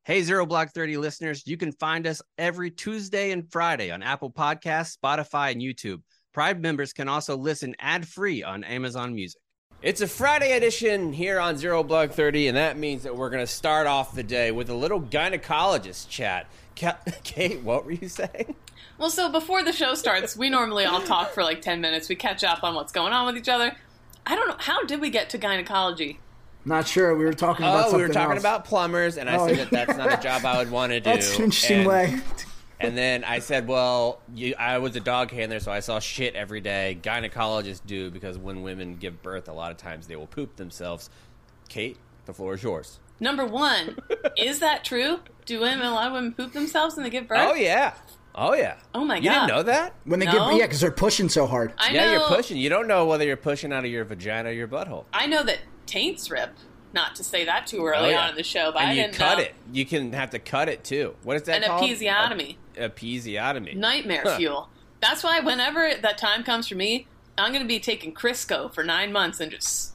Hey, Zero Block 30 listeners, you can find us every Tuesday and Friday on Apple Podcasts, Spotify, and YouTube. Pride members can also listen ad-free on Amazon Music. It's a Friday edition here on Zero Block 30, and that means that we're going to start off the day with a little gynecologist chat. Kate, what were you saying? Well, so before the show starts, we normally all talk for like 10 minutes. We catch up on what's going on with each other. I don't know. How did we get to gynecology? Not sure. We were talking about something we were talking else. about plumbers, and I said that that's not a job I would want to do. That's an interesting way. And then I said, well, I was a dog handler, so I saw shit every day. Gynecologists do, because when women give birth, a lot of times they will poop themselves. Kate, the floor is yours. Number one, is that true? Do a lot of women poop themselves when they give birth? Oh, yeah. Oh, yeah. Oh, my God. You didn't know that? When they No. because they're pushing so hard. I know. Yeah, you're pushing. You don't know whether you're pushing out of your vagina or your butthole. I know that taints rip. Not to say that too early on in the show, but and I you didn't cut know. it. You can have to cut it, too. What is that An called? episiotomy. Episiotomy. Nightmare fuel. That's why whenever that time comes for me, I'm going to be taking Crisco for 9 months and just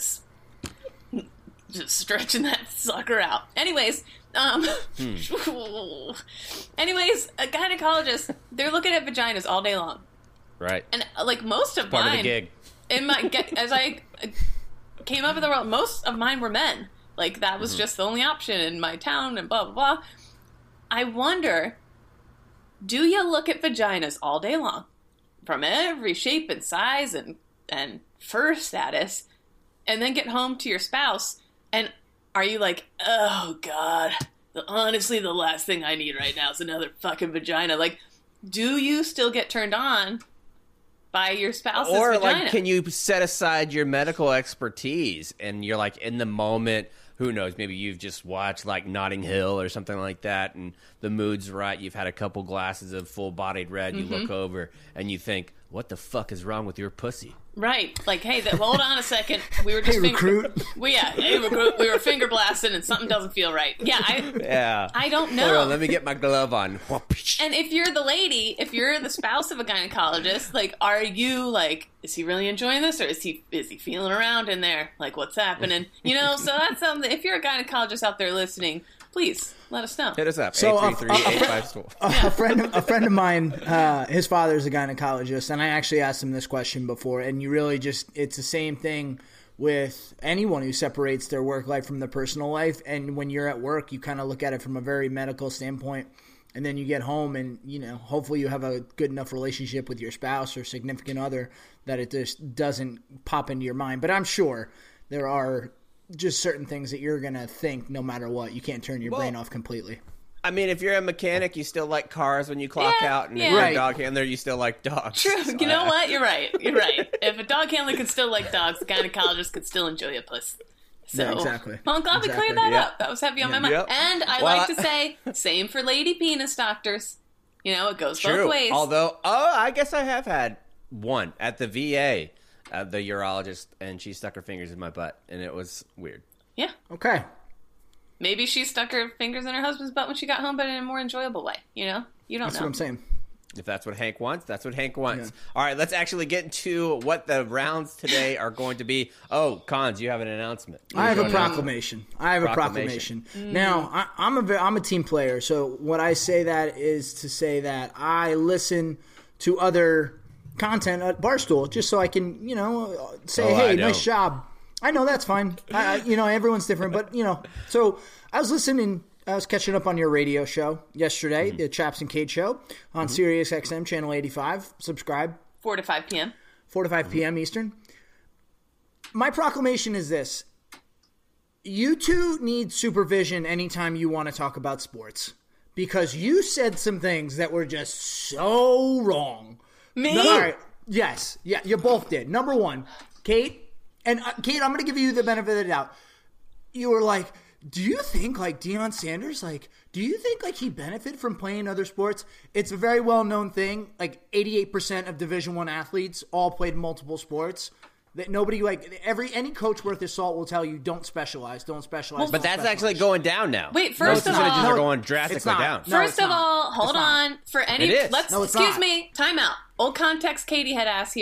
stretching that sucker out. Anyways, anyways, a gynecologist, they're looking at vaginas all day long. Right. And like most of Part mine, of the gig. in my as I came up in the world, most of mine were men. Like that was just the only option in my town, and blah blah blah. I wonder, do you look at vaginas all day long, from every shape and size and fur status, and then get home to your spouse, and are you like, oh God, honestly, the last thing I need right now is another fucking vagina? Like, do you still get turned on by your spouse's Or, vagina? like, can you set aside your medical expertise and you're, like, in the moment, who knows, maybe you've just watched, like, Notting Hill or something like that, and the mood's right, you've had a couple glasses of full-bodied red, you look over, and you think, what the fuck is wrong with your pussy? Right. Like, hey, hold on a second. We were just recruit. Hey, recruit. We were finger blasting and something doesn't feel right. Yeah, I don't know. Hold on, let me get my glove on. And if you're the lady, if you're the spouse of a gynecologist, like, are you like, is he really enjoying this, or is he feeling around in there? Like, what's happening? You know, so that's something. If you're a gynecologist out there listening, please let us know. Hit us up. So, 833-852. a friend of mine, his father's a gynecologist, and I actually asked him this question before, and you really it's the same thing with anyone who separates their work life from their personal life. And when you're at work, you kind of look at it from a very medical standpoint, and then you get home and, you know, hopefully you have a good enough relationship with your spouse or significant other that it just doesn't pop into your mind. But I'm sure there are just certain things that you're going to think no matter what. You can't turn your brain off completely. I mean, if you're a mechanic, you still like cars when you clock out, and if you're a dog handler, you still like dogs. True. So You know what? You're right. You're right. If a dog handler could still like dogs, the gynecologist could still enjoy a puss. So, Yeah, exactly. Well, I'm glad we cleared that up. That was heavy on my mind. Yep. And I like to say, same for lady penis doctors. You know, it goes both ways. Although, I guess I have had one at the VA, the urologist, and she stuck her fingers in my butt, and it was weird. Yeah. Okay. Maybe she stuck her fingers in her husband's butt when she got home, but in a more enjoyable way. You know? You don't That's know. what I'm saying. If that's what Hank wants, that's what Hank wants. Yeah. All right, let's actually get into what the rounds today are going to be. Oh, Cons, you have an announcement. I have a proclamation. Now, I'm a team player, so what I say that is to say that I listen to other content at Barstool just so I can, you know, say, hey, nice job. I know, that's fine. You know, everyone's different, but, you know. So I was catching up on your radio show yesterday, the Chaps and Kate show on Sirius XM, Channel 85. Subscribe. 4 to 5 p.m. 4 to 5 p.m. Eastern. My proclamation is this. You two need supervision anytime you want to talk about sports. Because you said some things that were just so wrong. Me? All right. Yes. Yeah, you both did. Number one, Kate. And Kate, I'm going to give you the benefit of the doubt. You were like, do you think like Deion Sanders, like, do you think like he benefited from playing other sports? It's a very well-known thing. Like 88% of Division I athletes all played multiple sports. That nobody any coach worth his salt will tell you don't specialize. But that's actually going down now. Wait, first of percentages all, are going drastically down. First of all, hold on. For any, It is. let's No, it's excuse not. me. Time out. Old context. Katie had asked here.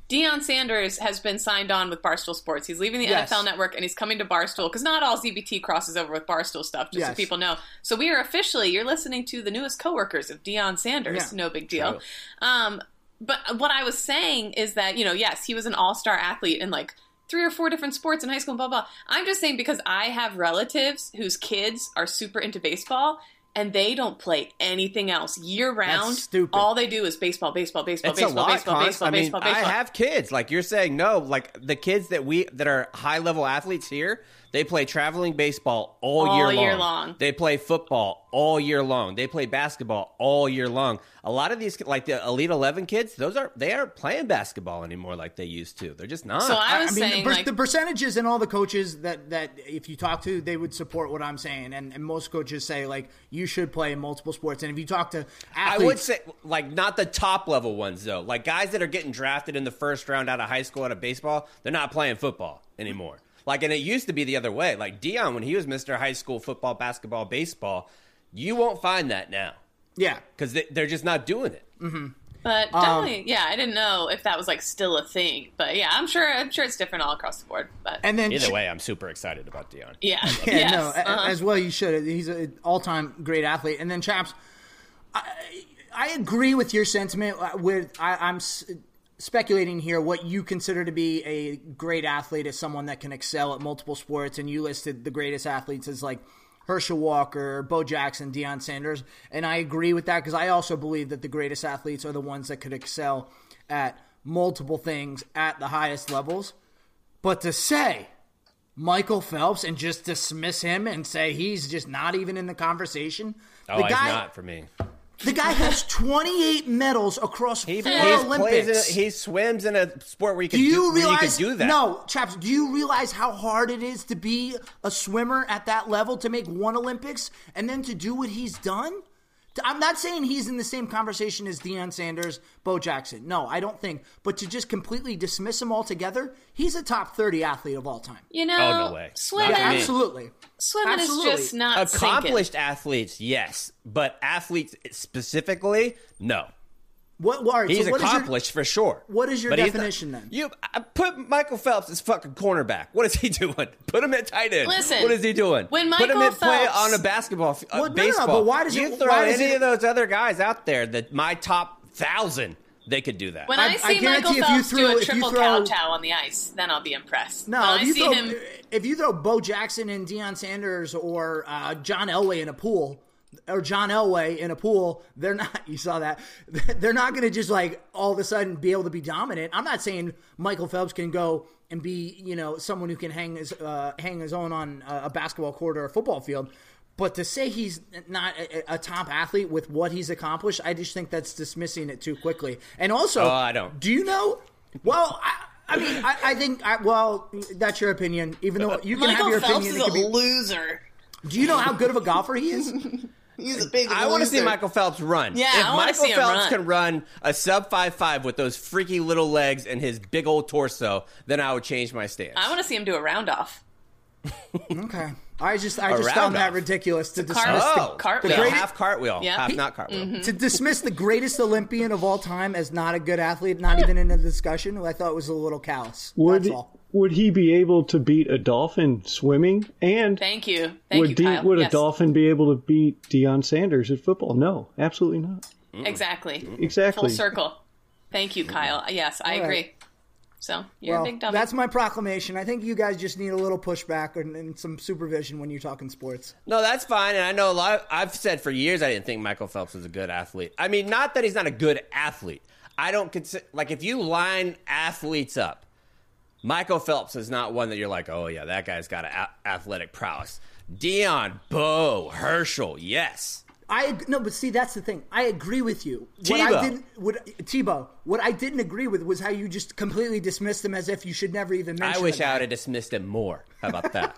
Deion Sanders has been signed on with Barstool Sports. He's leaving the Yes. NFL Network and he's coming to Barstool because not all ZBT crosses over with Barstool stuff, just so Yes. people know. So we are officially, you're listening to the newest coworkers of Deion Sanders. Yeah. No big deal. True. But what I was saying is that, yes, he was an all-star athlete in like 3 or 4 different sports in high school, blah, blah. I'm just saying because I have relatives whose kids are super into baseball and they don't play anything else year round. That's stupid. All they do is baseball, baseball, baseball, It's baseball, a lot, baseball, Cons. baseball, I mean, baseball, baseball. I have kids. Like you're saying, no. Like the kids that are high level athletes here, they play traveling baseball all year long. They play football all year long. They play basketball all year long. A lot of these, like the Elite 11 kids, they aren't playing basketball anymore like they used to. They're just not. So I was saying, the percentages and all the coaches that if you talk to, they would support what I'm saying. And most coaches say, like, you should play in multiple sports. And if you talk to athletes... I would say, like, not the top level ones, though. Like, guys that are getting drafted in the first round out of high school out of baseball, they're not playing football anymore. Like, and it used to be the other way. Like, Deion, when he was Mr. High School football, basketball, baseball, you won't find that now. Yeah. Because they're just not doing it. Mm-hmm. But definitely, I didn't know if that was like still a thing. But yeah, I'm sure it's different all across the board. But And then Either way, I'm super excited about Deion. yeah, Yeah, yes, no, as well you should. He's an all-time great athlete. And then, Chaps, I agree with your sentiment. I'm speculating here what you consider to be a great athlete is someone that can excel at multiple sports, and you listed the greatest athletes as like Herschel Walker, Bo Jackson, Deion Sanders, and I agree with that because I also believe that the greatest athletes are the ones that could excel at multiple things at the highest levels. But to say Michael Phelps and just dismiss him and say he's just not even in the conversation, Oh, he's not for me. the guy has 28 medals across 4 Olympics. He swims in a sport where you can Do you where realize? you can do that. No, Chaps. Do you realize how hard it is to be a swimmer at that level, to make 1 Olympics, and then to do what he's done? I'm not saying he's in the same conversation as Deion Sanders, Bo Jackson. No, I don't think. But to just completely dismiss him altogether, he's a top 30 athlete of all time. You know, Oh, no way. swimming, Not for me. Absolutely. swimming Absolutely. is just not Accomplished sinking. athletes, yes, but athletes specifically, no. All right, He's so what is your- accomplished for sure. what is your But he's definition then? I put Michael Phelps as fucking cornerback. What is he doing? Put him at tight end. Listen, what is he doing? when Put him Michael at play Phelps- on a basketball, Well, no, baseball. but why does you it- throw why does any it- of those other guys out there that my top 1,000, they could do that. When I I see guarantee Michael if you Phelps throw- do a if you triple throw- kowtow on the ice, then I'll be impressed. No, when if you, I see throw, him, if you throw Bo Jackson and Deion Sanders or John Elway in a pool, or John Elway in a pool, they're not, you saw that, they're not going to just like all of a sudden be able to be dominant. I'm not saying Michael Phelps can go and be, someone who can hang his own on a basketball court or a football field. But to say he's not a top athlete with what he's accomplished, I just think that's dismissing it too quickly. And also, I don't. Do you know? Well, I think that's your opinion. Even though you can have Michael your Phelps opinion, is it could a be. loser. Do you know how good of a golfer he is? He's a big I want to see Michael Phelps run. Yeah, if I wanna Michael see him Phelps run. can run a sub 5.5 with those freaky little legs and his big old torso, then I would change my stance. I want to see him do a round off. Okay, I just found that round-off. ridiculous to dismiss cartwheel. the Cartwheel. half cartwheel, Yeah. half not cartwheel. to dismiss the greatest Olympian of all time as not a good athlete, not even in a discussion. I thought was a little callous. That's all. Would he be able to beat a dolphin swimming? And Thank you. Thank you, Kyle. would Yes, a dolphin be able to beat Deion Sanders at football? No, absolutely not. Exactly. Exactly. Full circle. Thank you, Kyle. Yes, I All right. agree. So, you're a big dummy. That's my proclamation. I think you guys just need a little pushback and some supervision when you're talking sports. No, that's fine. And I know I've said for years I didn't think Michael Phelps was a good athlete. I mean, not that he's not a good athlete. I don't consider, like, if you line athletes up, Michael Phelps is not one that you're like, oh, yeah, that guy's got athletic prowess. Deion, Bo, Herschel, yes. No, but see, that's the thing. I agree with you. Tebow. What I didn't agree with was how you just completely dismissed him as if you should never even mention I wish the guy. I would have dismissed him more. How about that?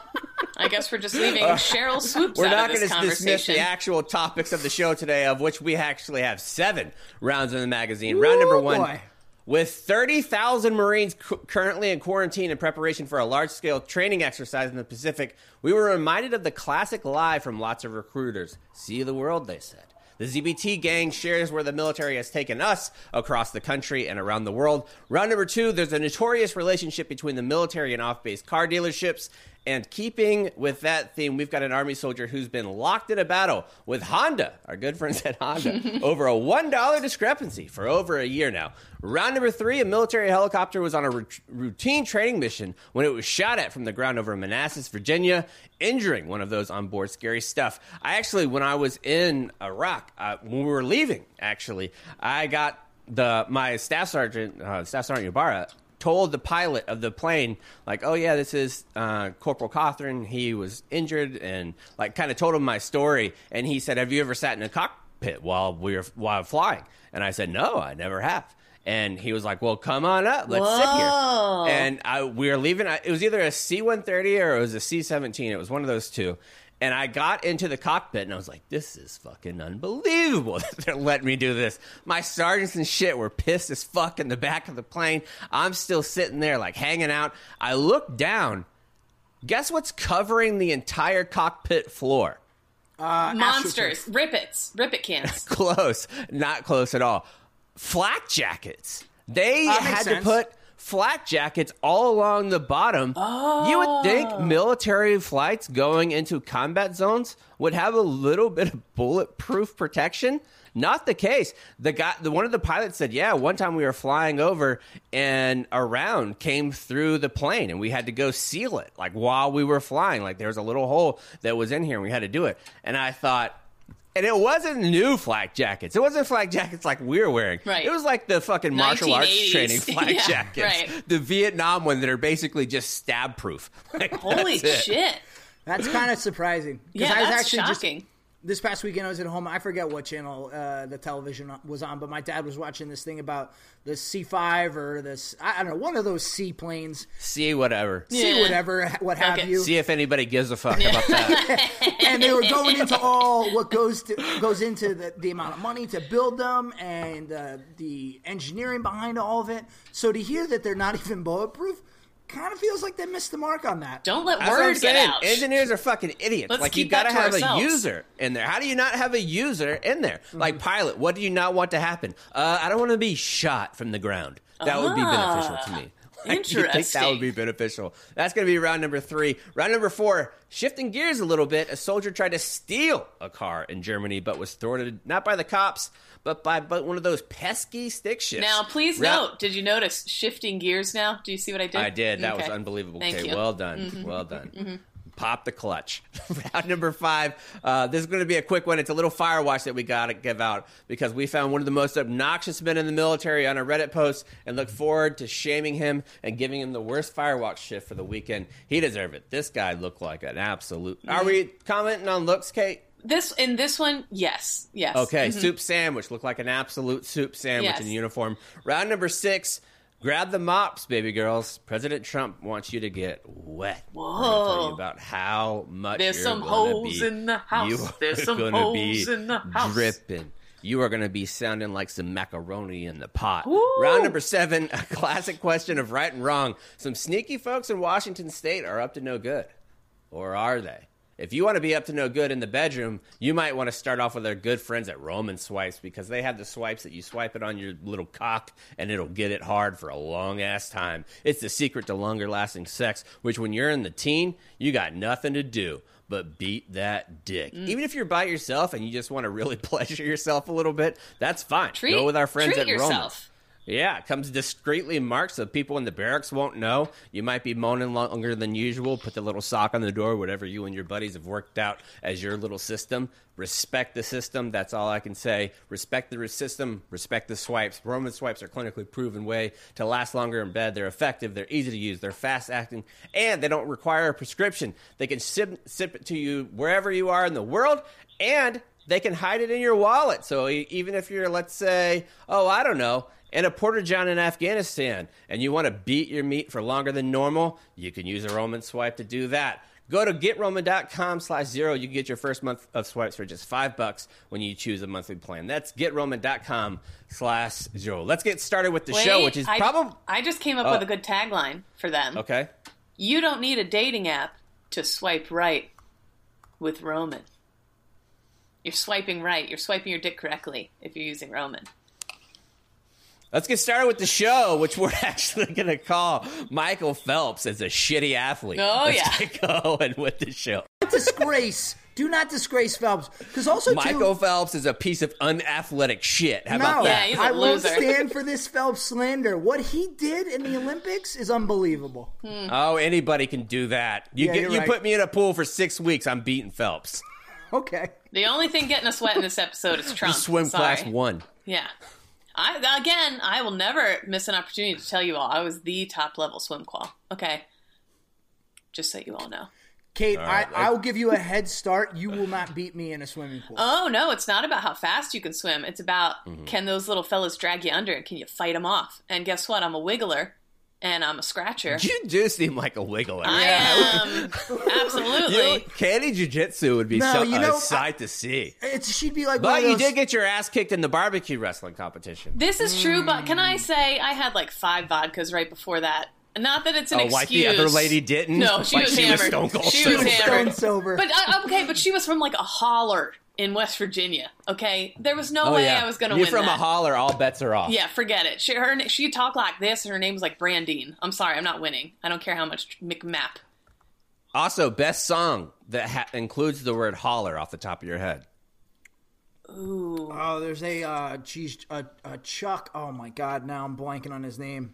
I guess we're just leaving Cheryl Swoops We're out not of this going to dismiss conversation. the actual topics of the show today, of which we actually have 7 rounds in the magazine. Round number 1. Boy. With 30,000 Marines currently in quarantine in preparation for a large-scale training exercise in the Pacific, we were reminded of the classic lie from lots of recruiters. See the world, they said. The ZBT gang shares where the military has taken us across the country and around the world. Round number 2, there's a notorious relationship between the military and off-base car dealerships. And keeping with that theme, we've got an Army soldier who's been locked in a battle with Honda, our good friends at Honda, over a $1 discrepancy for over a year now. Round number 3, a military helicopter was on a routine training mission when it was shot at from the ground over Manassas, Virginia, injuring one of those on board. Scary stuff. When I was in Iraq, when we were leaving, I got my Staff Sergeant Ybarra, told the pilot of the plane, like, oh yeah, this is Corporal Cothran. He was injured, and like kind of told him my story. And he said, have you ever sat in a cockpit while flying? And I said, no, I never have. And he was like, well, come on up. Let's sit here. And we were leaving. It was either a C-130 or it was a C-17. It was one of those two. And I got into the cockpit, and I was like, this is fucking unbelievable that they're letting me do this. My sergeants and shit were pissed as fuck in the back of the plane. I'm still sitting there, like, hanging out. I look down. Guess what's covering the entire cockpit floor? Monsters. Rippet cans. Close. Not close at all. Flak jackets. They had to put flak jackets all along the bottom. Oh. You would think military flights going into combat zones would have a little bit of bulletproof protection. Not the case. One of the pilots said, yeah, one time we were flying over and a round came through the plane and we had to go seal it, like while we were flying. Like there was a little hole that was in here and we had to do it. And I thought, and it wasn't new flak jackets. It wasn't flak jackets like we're wearing. Right. It was like the fucking martial arts training flak jackets. Right. The Vietnam ones that are basically just stab proof. Like, holy shit. That's kind of surprising. Yeah, I was that's actually shocking. This past weekend I was at home. I forget what channel the television was on, but my dad was watching this thing about the C-5 or this, I don't know, one of those seaplanes. See whatever. Yeah. What have you. See if anybody gives a fuck about that. And they were going into all what goes into the amount of money to build them and the engineering behind all of it. So to hear that they're not even bulletproof kind of feels like they missed the mark on that. Don't let That's what I'm word get saying. out. Engineers are fucking idiots. Let's like you keep got to that to have ourselves. a user in there. How do you not have a user in there? Like pilot, what do you not want to happen? I don't want to be shot from the ground. That would be beneficial to me. Interesting. You think that would be beneficial? That's going to be round number 3. Round number 4, shifting gears a little bit. A soldier tried to steal a car in Germany, but was thwarted not by the cops, but by one of those pesky stick shifts. Now, please note, did you notice shifting gears now? Do you see what I did? I did. That was Okay. unbelievable. Thank Okay, you. well done. Mm-hmm. Well done. Mm-hmm. Pop the clutch. Round number 5. This is going to be a quick one. It's a little fire watch that we got to give out because we found one of the most obnoxious men in the military on a Reddit post and look forward to shaming him and giving him the worst fire watch shift for the weekend. He deserved it. This guy looked like an absolute... Are we commenting on looks, Kate? This one, yes. Okay, soup sandwich. Looked like an absolute soup sandwich Yes. in uniform. Round number 6. Grab the mops, baby girls. President Trump wants you to get wet. Whoa. I'm going to tell you about how much There's you're some gonna holes be, in the house. You There's are some gonna holes be in the house. dripping. You are going to be sounding like some macaroni in the pot. Woo. Round number 7, a classic question of right and wrong. Some sneaky folks in Washington State are up to no good. Or are they? If you want to be up to no good in the bedroom, you might want to start off with our good friends at Roman Swipes because they have the swipes that you swipe it on your little cock and it'll get it hard for a long-ass time. It's the secret to longer-lasting sex, which when you're in the teen, you got nothing to do but beat that dick. Even if you're by yourself and you just want to really pleasure yourself a little bit, that's fine. Go with our friends at Roman. yourself. Yeah, it comes discreetly marked so people in the barracks won't know. You might be moaning longer than usual. Put the little sock on the door, whatever you and your buddies have worked out as your little system. Respect the system. That's all I can say. Respect the system. Respect the swipes. Roman swipes are clinically proven way to last longer in bed. They're effective. They're easy to use. They're fast-acting. And they don't require a prescription. They can sip it to you wherever you are in the world. And they can hide it in your wallet. So even if you're, let's say, I don't know, in a porta-john in Afghanistan, and you want to beat your meat for longer than normal, you can use a Roman swipe to do that. Go to GetRoman.com/0. You can get your first month of swipes for just $5 when you choose a monthly plan. That's GetRoman.com/0. Let's get started with the show, which is probably... I just came up with a good tagline for them. Okay. You don't need a dating app to swipe right with Roman. You're swiping right. You're swiping your dick correctly if you're using Roman. Let's get started with the show, which we're actually going to call Michael Phelps as a shitty athlete. Oh, Let's get going with the show. Disgrace. Do not disgrace Phelps. Because also, Michael Phelps is a piece of unathletic shit. How about Yeah, that? he's a I won't loser. stand for this Phelps slander. What he did in the Olympics is unbelievable. Oh, anybody can do that. You Yeah, you're right. put me in a pool for 6 weeks, I'm beating Phelps. Okay. The only thing getting a sweat in this episode is Trump. Swim Sorry. class 1. Yeah. I will never miss an opportunity to tell you all I was the top level swim qual. Okay. Just so you all know. Kate, right, I'll give you a head start. You will not beat me in a swimming pool. Oh, no, it's not about how fast you can swim. It's about can those little fellas drag you under and can you fight them off? And guess what? I'm a wiggler and I'm a scratcher. You do seem like a wiggler. I am. Absolutely. Candy jiu-jitsu would be No, a sight to see. She'd be like, But one of you those- did get your ass kicked in the barbecue wrestling competition. This is true, but can I say I had like 5 vodkas right before that? Not that it's an excuse. Like the other lady didn't? No, she Like was she was hammered. stone cold She was sober. hammered. Stone sober. But but she was from like a holler in West Virginia. Okay, there was no way I was going to win. You're from that. a holler, all bets are off. Yeah, forget it. She talked like this, and her name was like Brandine. I'm sorry, I'm not winning. I don't care how much McMap. Also, best song that includes the word holler off the top of your head. Ooh, Oh, there's a Chuck. Oh my God! Now I'm blanking on his name.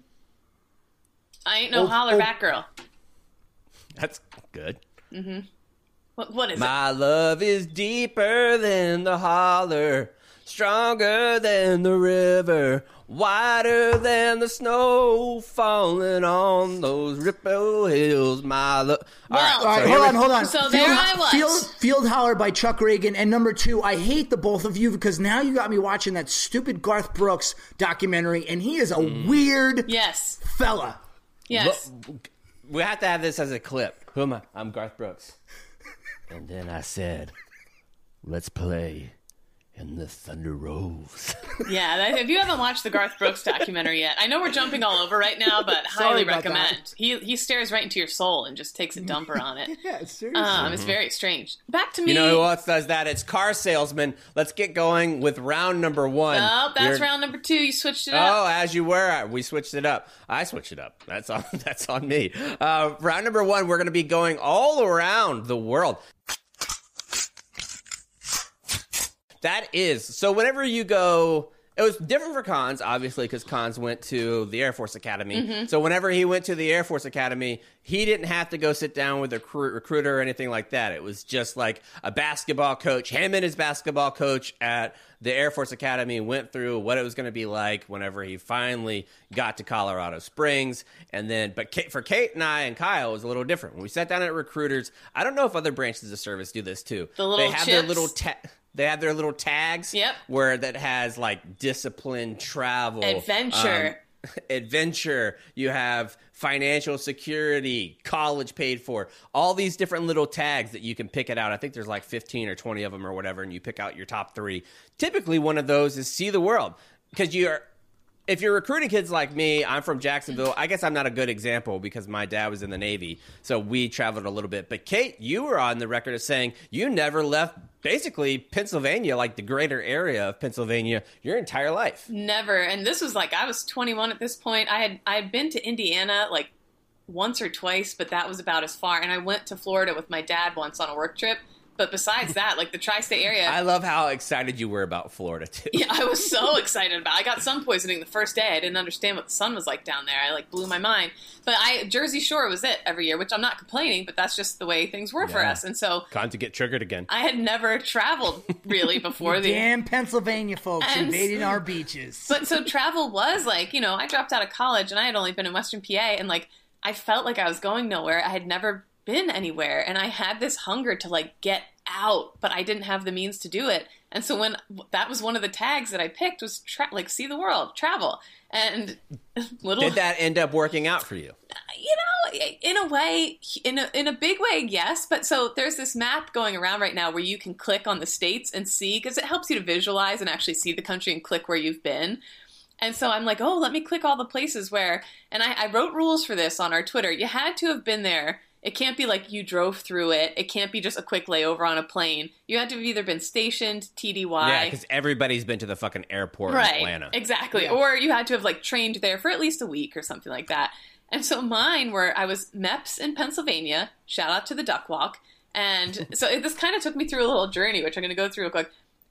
I ain't no holler back girl. That's good. What is it? My love is deeper than the holler, stronger than the river, wider than the snow falling on those Ripple Hills. My love. Well, All right, so hold on. So there I was. Field Holler by Chuck Reagan. And number 2, I hate the both of you because now you got me watching that stupid Garth Brooks documentary, and he is a weird Yes, fella. yes. Look, we have to have this as a clip. Who am I? I'm Garth Brooks. And then I said, let's play in the Thunder Rose. Yeah, if you haven't watched the Garth Brooks documentary yet, I know we're jumping all over right now, but highly about recommend. He stares right into your soul and just takes a dumper on it. Yeah, seriously. It's very strange. Back to me. You know who else does that? It's Car Salesman. Let's get going with round number 1. Oh, that's You're- round number 2. You switched it Oh, up. as you were. We switched it up. I switched it up. That's on. That's on me. Round number 1. We're going to be going all around the world. That is so. Whenever you go, it was different for Cons, obviously, because Cons went to the Air Force Academy. So whenever he went to the Air Force Academy, he didn't have to go sit down with a recruiter or anything like that. It was just like a basketball coach. Him and his basketball coach at the Air Force Academy went through what it was going to be like whenever he finally got to Colorado Springs. And then, but for Kate and I and Kyle, it was a little different. When we sat down at recruiters, I don't know if other branches of service do this too. The little they have their chips? little They have their little tags. Yep. Where that has like discipline, travel, Adventure. adventure. You have financial security, college paid for. All these different little tags that you can pick it out. I think there's like 15 or 20 of them or whatever, and you pick out your top 3. Typically, one of those is see the world because if you're recruiting kids like me, I'm from Jacksonville. I guess I'm not a good example because my dad was in the Navy, so we traveled a little bit. But Kate, you were on the record of saying you never left basically Pennsylvania, like the greater area of Pennsylvania, your entire life. Never. And this was like I was 21 at this point. I had been to Indiana like once or twice, but that was about as far. And I went to Florida with my dad once on a work trip. But besides that, like the tri-state area. I love how excited you were about Florida, too. Yeah, I was so excited about it. I got sun poisoning the first day. I didn't understand what the sun was like down there. I like blew my mind. But Jersey Shore was it every year, which I'm not complaining, but that's just the way things were for Yeah. us. And so Time to get triggered again. I had never traveled really before the Damn Pennsylvania folks And- invading our beaches. But so travel was like, I dropped out of college and I had only been in Western PA and like I felt like I was going nowhere. I had never been anywhere and I had this hunger to like get out, but I didn't have the means to do it. And so when that was one of the tags that I picked was like see the world, travel. And Did that end up working out for you? in a way, in a big way, yes. But so there's this map going around right now where you can click on the states and see, because it helps you to visualize and actually see the country and click where you've been. And so I'm like, oh, let me click all the places where, and I wrote rules for this on our Twitter. You had to have been there It can't be like you drove through it. It can't be just a quick layover on a plane. You had to have either been stationed, TDY. Yeah, because everybody's been to the fucking airport right, in Atlanta. Exactly. Yeah. Or you had to have like trained there for at least a week or something like that. And so mine were, I was MEPS in Pennsylvania. Shout out to the Duck Walk. And so this kind of took me through a little journey, which I'm going to go through real quick.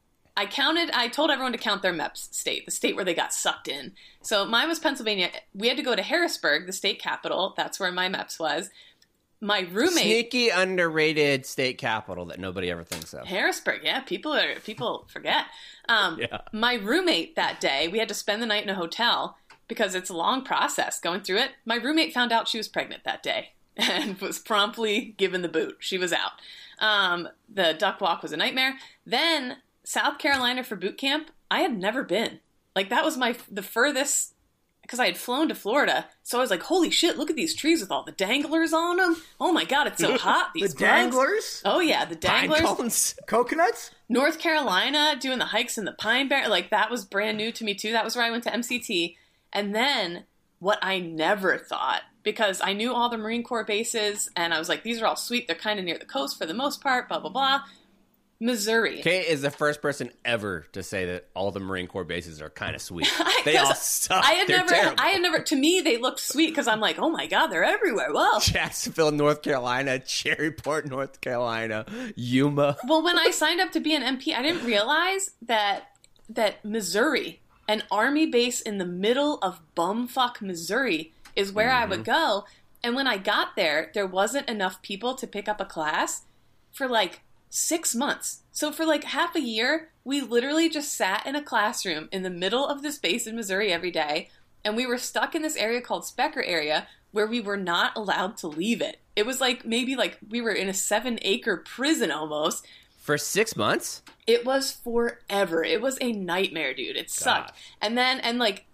I told everyone to count their MEPS state, the state where they got sucked in. So mine was Pennsylvania. We had to go to Harrisburg, the state capital. That's where my MEPS was. My roommate... Sneaky, underrated state capital that nobody ever thinks of. Harrisburg, yeah. People forget. My roommate that day, we had to spend the night in a hotel because it's a long process going through it. My roommate found out she was pregnant that day and was promptly given the boot. She was out. The Duck Walk was a nightmare. Then South Carolina for boot camp, I had never been. Like, that was the furthest, because I had flown to Florida. So I was like, holy shit, look at these trees with all the danglers on them. Oh my God, it's so hot. These the danglers? Oh yeah, the danglers. Pine cones? Coconuts? North Carolina, doing the hikes in the Pine Barrens. Like, that was brand new to me too. That was where I went to MCT. And then what I never thought, because I knew all the Marine Corps bases, and I was like, these are all sweet. They're kind of near the coast for the most part, blah, blah, blah. Missouri. Kate is the first person ever to say that all the Marine Corps bases are kind of sweet. They all suck. I had never, to me, they looked sweet because I'm like, oh my God, they're everywhere. Whoa. Jacksonville, North Carolina, Cherryport, North Carolina, Yuma. Well, when I signed up to be an MP, I didn't realize that Missouri, an Army base in the middle of bumfuck Missouri, is where I would go. And when I got there, there wasn't enough people to pick up a class for like 6 months. So for like half a year, we literally just sat in a classroom in the middle of this base in Missouri every day. And we were stuck in this area called Specker area where we were not allowed to leave it. It was like maybe like we were in a 7-acre prison almost. For 6 months? It was forever. It was a nightmare, dude. It sucked. God. And then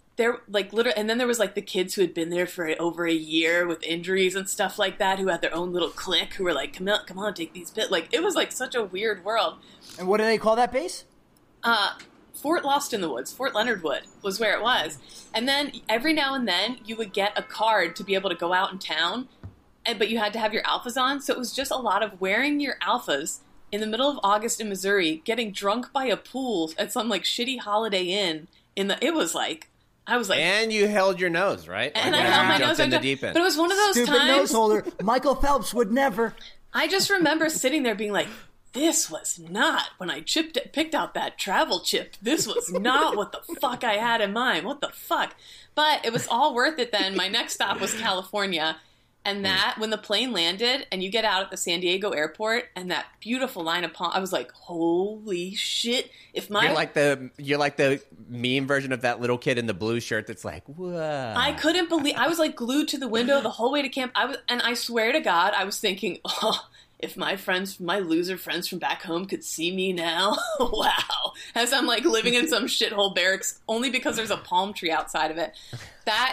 there was like the kids who had been there for over a year with injuries and stuff like that, who had their own little clique, who were like, come on, take these bits. Like, it was like such a weird world. And what do they call that base? Fort Lost in the Woods, Fort Leonard Wood was where it was. And then every now and then you would get a card to be able to go out in town, but you had to have your alphas on. So it was just a lot of wearing your alphas in the middle of August in Missouri, getting drunk by a pool at some like shitty Holiday Inn. I was like, and you held your nose, right? And I held my nose in the deep end. But it was one of those Stupid times. Nose holder. Michael Phelps would never. I just remember sitting there being like, this was not, when I picked out that travel chip, this was not what the fuck I had in mind. What the fuck? But it was all worth it then. My next stop was California. And that, when the plane landed and you get out at the San Diego airport and that beautiful line of palm, I was like, holy shit. You're like the meme version of that little kid in the blue shirt that's like, whoa. I couldn't believe, I was like glued to the window the whole way to camp. And I swear to God, I was thinking, oh, if my loser friends from back home could see me now, wow. As I'm like living in some shithole barracks only because there's a palm tree outside of it. That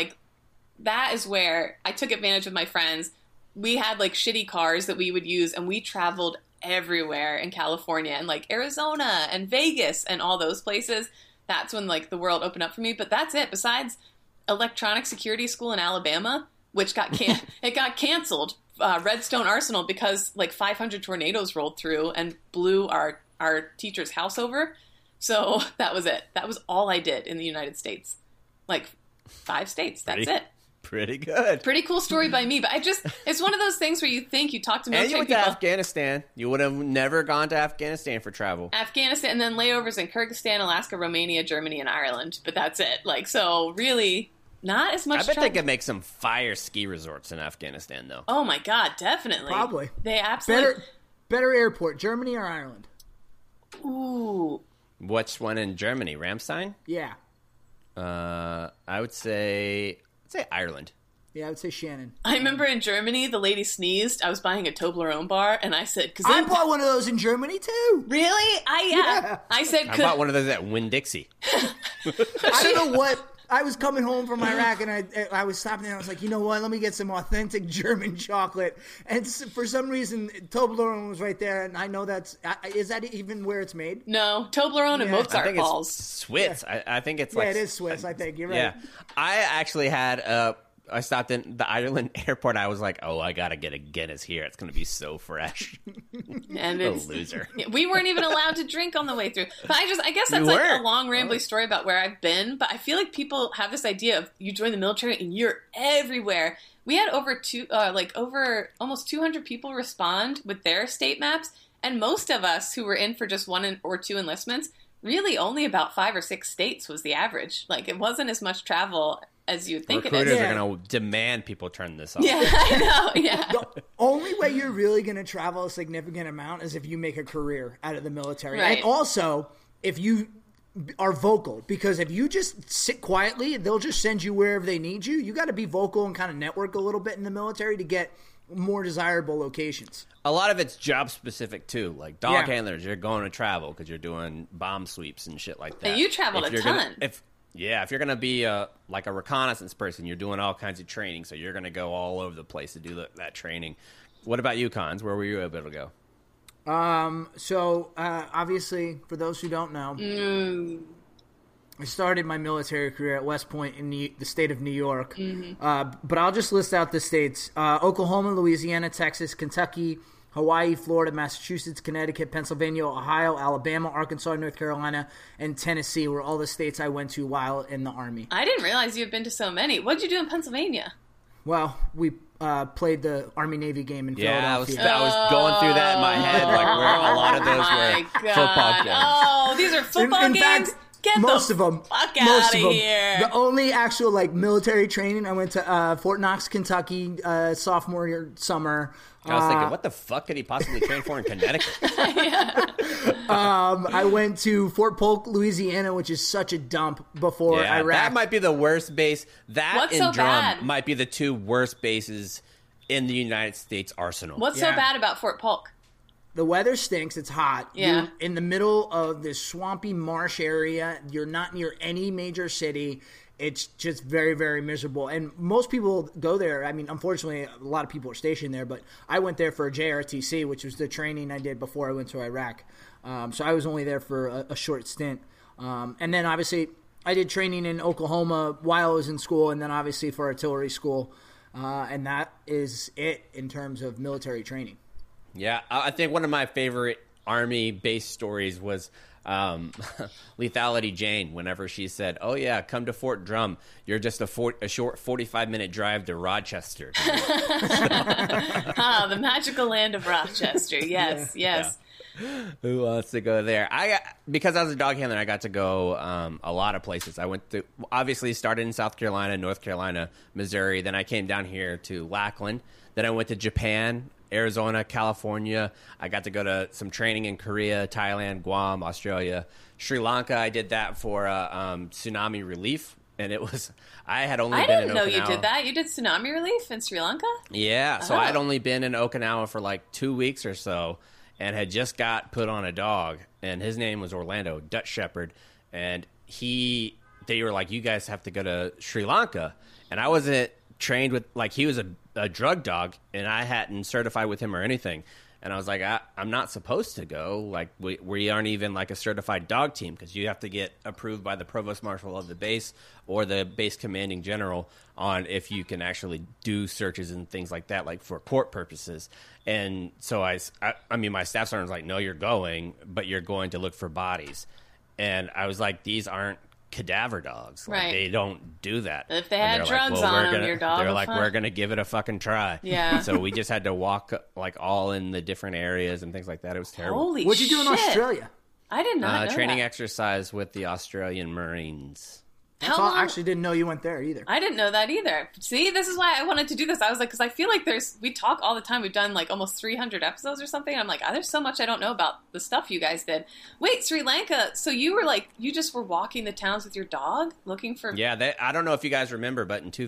is where I took advantage of my friends. We had like shitty cars that we would use, and we traveled everywhere in California and like Arizona and Vegas and all those places. That's when like the world opened up for me. But that's it. Besides electronic security school in Alabama, which got canceled, Redstone Arsenal, because like 500 tornadoes rolled through and blew our teacher's house over. So that was it. That was all I did in the United States. Like 5 states. That's it. Pretty good. Pretty cool story by me. But it's one of those things where you talk to military and you went people. to Afghanistan. You would have never gone to Afghanistan for travel. Afghanistan, and then layovers in Kyrgyzstan, Alaska, Romania, Germany, and Ireland. But that's it. Like, so really not as much I bet travel. they could make some fire ski resorts in Afghanistan, though. Oh my God, definitely. Probably. They absolutely... Better airport, Germany or Ireland? Ooh. Which one in Germany? Ramstein? Yeah. I would say Ireland. Yeah, I would say Shannon. I remember in Germany, the lady sneezed. I was buying a Toblerone bar, and I said... I bought one of those in Germany, too. Really? Yeah. I said... I bought one of those at Winn-Dixie. I don't know what... I was coming home from Iraq, and I was stopping there, and I was like, you know what? Let me get some authentic German chocolate. And for some reason, Toblerone was right there, and I know that's... Is that even where it's made? No. Toblerone and Mozart balls. It's Swiss. Yeah. I think it's like... Yeah, it is Swiss, I think. You're right. Yeah. I actually had a I stopped in the Ireland airport. I was like, oh, I got to get a Guinness here. It's going to be so fresh. And A it's, loser. we weren't even allowed to drink on the way through. But I guess that's You like weren't? a long rambly story about where I've been. But I feel like people have this idea of you join the military and you're everywhere. We had over almost 200 people respond with their state maps, and most of us who were in for just 1 or 2 enlistments, really only about 5 or 6 states was the average. Like it wasn't as much travel as you'd think it Recruiters is. are going to demand people turn this off. Yeah, I know. Yeah. The only way you're really going to travel a significant amount is if you make a career out of the military. Right. And also, if you are vocal, because if you just sit quietly, they'll just send you wherever they need you. You got to be vocal and kind of network a little bit in the military to get more desirable locations. A lot of it's job specific too. Like dog Yeah. handlers, you're going to travel because you're doing bomb sweeps and shit like that. And you traveled If a you're ton. Gonna, if you're gonna be like a reconnaissance person, you're doing all kinds of training, so you're gonna go all over the place to do that training. What about you, Cons? Where were you able to go? So obviously, for those who don't know, I started my military career at West Point in the state of New York. But I'll just list out the states: Oklahoma, Louisiana, Texas, Kentucky, Hawaii, Florida, Massachusetts, Connecticut, Pennsylvania, Ohio, Alabama, Arkansas, North Carolina, and Tennessee were all the states I went to while in the Army. I didn't realize you had been to so many. What'd you do in Pennsylvania? Well, we played the Army-Navy game in Yeah, I Philadelphia. was going through that in my head, like where a lot of those My were God. football games. Oh, these are football In games? fact, Get most the of them. fuck Most out of of them. here. The only actual military training, I went to Fort Knox, Kentucky, sophomore year summer. I was thinking, what the fuck could he possibly train for in Connecticut? I went to Fort Polk, Louisiana, which is such a dump before Yeah, Iraq. that might be the worst base. That What's and so Drum bad? might be the 2 worst bases in the United States arsenal. What's Yeah. so bad about Fort Polk? The weather stinks. It's hot. Yeah. You're in the middle of this swampy marsh area. You're not near any major city. It's just very, very miserable. And most people go there. I mean, unfortunately, a lot of people are stationed there. But I went there for a JRTC, which was the training I did before I went to Iraq. So I was only there for a short stint. And then, obviously, I did training in Oklahoma while I was in school, and then, obviously, for artillery school. And that is it in terms of military training. Yeah, I think one of my favorite Army base stories was Lethality Jane, whenever she said, oh yeah, come to Fort Drum. You're just a short 45-minute drive to Rochester. Ah, the magical land of Rochester. Yes, yes. Who wants to go there? Because I was a dog handler, I got to go a lot of places. I went to, obviously started in South Carolina, North Carolina, Missouri. Then I came down here to Lackland. Then I went to Japan, Arizona, California. I got to go to some training in Korea, Thailand, Guam, Australia, Sri Lanka. I did that for tsunami relief, and it was I had only I been didn't in know Okinawa. you did that. You did tsunami relief in Sri Lanka? Yeah, so Oh. I'd only been in Okinawa for like 2 weeks or so, and had just got put on a dog, and his name was Orlando, Dutch Shepherd, and they were like, you guys have to go to Sri Lanka, and I wasn't trained with, like, he was a drug dog, and I hadn't certified with him or anything. And I was like, I'm not supposed to go. Like, we aren't even like a certified dog team, because you have to get approved by the provost marshal of the base or the base commanding general on if you can actually do searches and things like that, like for court purposes. And so I mean, my staff sergeant was like, no, you're going, but you're going to look for bodies. And I was like, these aren't cadaver dogs. Like, Right. They don't do that. If they And had they're drugs well, on we're 'em, your dog They're would like, find- we're going to give it a fucking try. Yeah. So we just had to walk like all in the different areas and things like that. It was terrible. Holy What'd you do in shit. Australia? I did not know Training that. exercise with the Australian Marines. How long? I actually didn't know you went there either. I didn't know that either. See, this is why I wanted to do this. I was like, because I feel like we talk all the time. We've done like almost 300 episodes or something. I'm like, there's so much I don't know about the stuff you guys did. Wait, Sri Lanka. So you were like, you just were walking the towns with your dog looking for. Yeah, I don't know if you guys remember, but in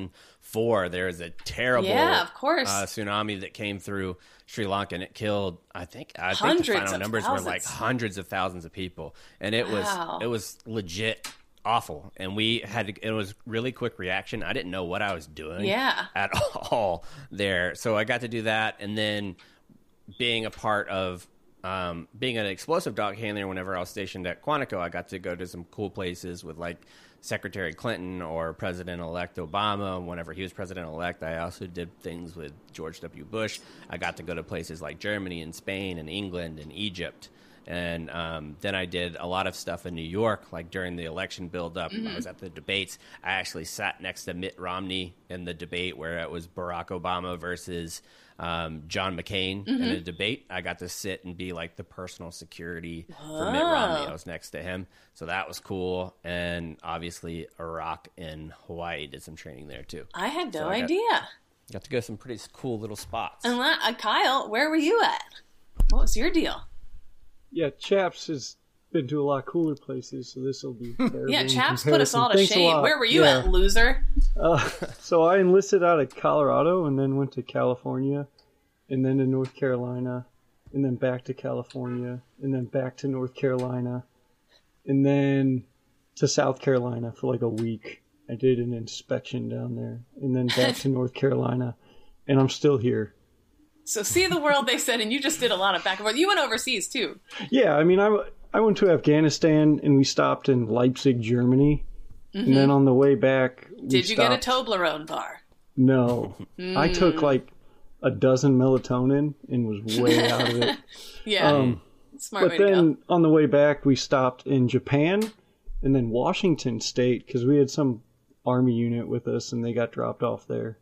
2004, there was a terrible Yeah, of course. tsunami that came through Sri Lanka, and it killed, I think the Hundreds final of numbers were like thousands. hundreds of thousands of people. And it Wow. was legit awful. And it was really quick reaction. I didn't know what I was doing Yeah. at all there. So I got to do that. And then being a part of being an explosive dog handler, whenever I was stationed at Quantico, I got to go to some cool places with like Secretary Clinton or President-elect Obama. Whenever he was president-elect, I also did things with George W. Bush. I got to go to places like Germany and Spain and England and Egypt. And then I did a lot of stuff in New York, like during the election buildup. I was at the debates. I actually sat next to Mitt Romney in the debate where it was Barack Obama versus John McCain in a debate. I got to sit and be like the personal security for Mitt Romney. I was next to him. So that was cool. And obviously Iraq and Hawaii did some training there too. I had no idea. Got to go to some pretty cool little spots. And Kyle, where were you at? What was your deal? Yeah, Chaps has been to a lot cooler places, so this will be terrible. Yeah, in Chaps put us all to comparison. Thanks a shame. lot. Where were you at, loser? So I enlisted out of Colorado and then went to California and then to North Carolina and then back to California and then back to North Carolina and then to South Carolina for like a week. I did an inspection down there and then back to North Carolina, and I'm still here. So see the world, they said, and you just did a lot of back and forth. You went overseas, too. Yeah, I mean, I went to Afghanistan, and we stopped in Leipzig, Germany. And then on the way back, Did you get a Toblerone bar? No. I took like a dozen melatonin and was way out of it. Yeah, smart way But to then go. on the way back, we stopped in Japan and then Washington State because we had some Army unit with us, and they got dropped off there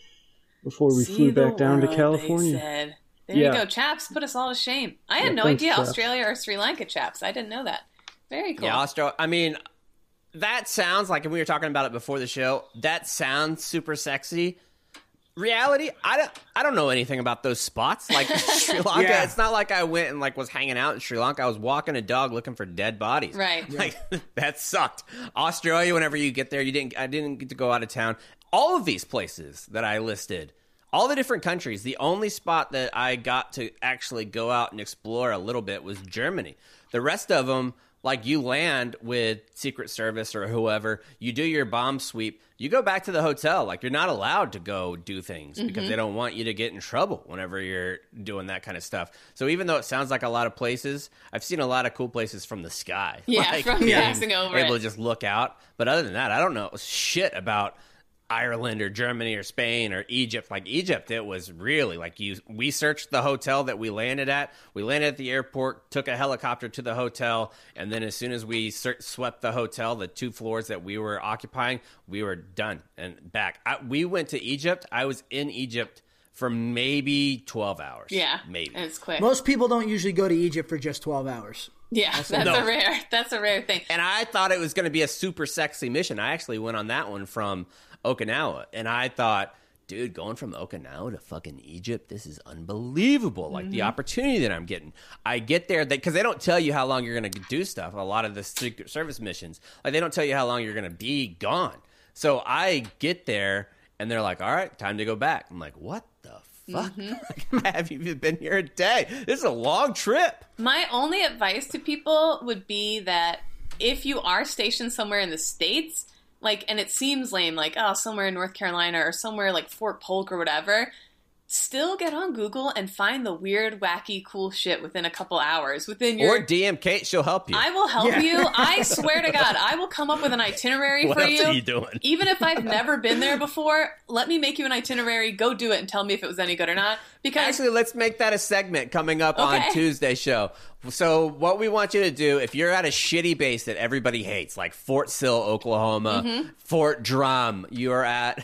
before we flew back down to California. They said. There you go. Chaps put us all to shame. I had no idea Chaps. Australia or Sri Lanka, Chaps. I didn't know that. Very cool. Yeah, Australia. I mean, that sounds like, and we were talking about it before the show, that sounds super sexy. Reality, I don't know anything about those spots. Like Sri Lanka, Yeah. It's not like I went and like was hanging out in Sri Lanka. I was walking a dog looking for dead bodies. Right. Like that sucked. Australia, whenever you get there, I didn't get to go out of town. All of these places that I listed, all the different countries, the only spot that I got to actually go out and explore a little bit was Germany. The rest of them, like you land with Secret Service or whoever, you do your bomb sweep, you go back to the hotel. Like, you're not allowed to go do things because they don't want you to get in trouble whenever you're doing that kind of stuff. So even though it sounds like a lot of places, I've seen a lot of cool places from the sky. Yeah, like, from being passing over able it. to just look out. But other than that, I don't know shit about Ireland or Germany or Spain or Egypt. Like Egypt, it was really like we searched the hotel that we landed at. We landed at the airport, took a helicopter to the hotel, and then as soon as we swept the hotel, the 2 floors that we were occupying, we were done and back. We went to Egypt. I was in Egypt for maybe 12 hours. Yeah, maybe. and it's quick. Most people don't usually go to Egypt for just 12 hours. Yeah, that's a rare thing. And I thought it was going to be a super sexy mission. I actually went on that one from Okinawa, and I thought, dude, going from Okinawa to fucking Egypt, this is unbelievable. Like the opportunity that I'm getting. I get there because they don't tell you how long you're going to do stuff. A lot of the Secret Service missions, like they don't tell you how long you're going to be gone. So I get there, and they're like, all right, time to go back. I'm like, what the fuck? Like, I haven't even been here a day. This is a long trip. My only advice to people would be that if you are stationed somewhere in the States, like, and it seems lame, like, oh, somewhere in North Carolina or somewhere like Fort Polk or whatever, still get on Google and find the weird, wacky, cool shit within a couple hours. Within your... Or DM Kate, she'll help you. I will help you. I swear to God, I will come up with an itinerary What for else you. are you doing? Even if I've never been there before, let me make you an itinerary. Go do it and tell me if it was any good or not. Because Actually, let's make that a segment coming up Okay. on Tuesday's show. So what we want you to do, if you're at a shitty base that everybody hates, like Fort Sill, Oklahoma, Fort Drum, you're at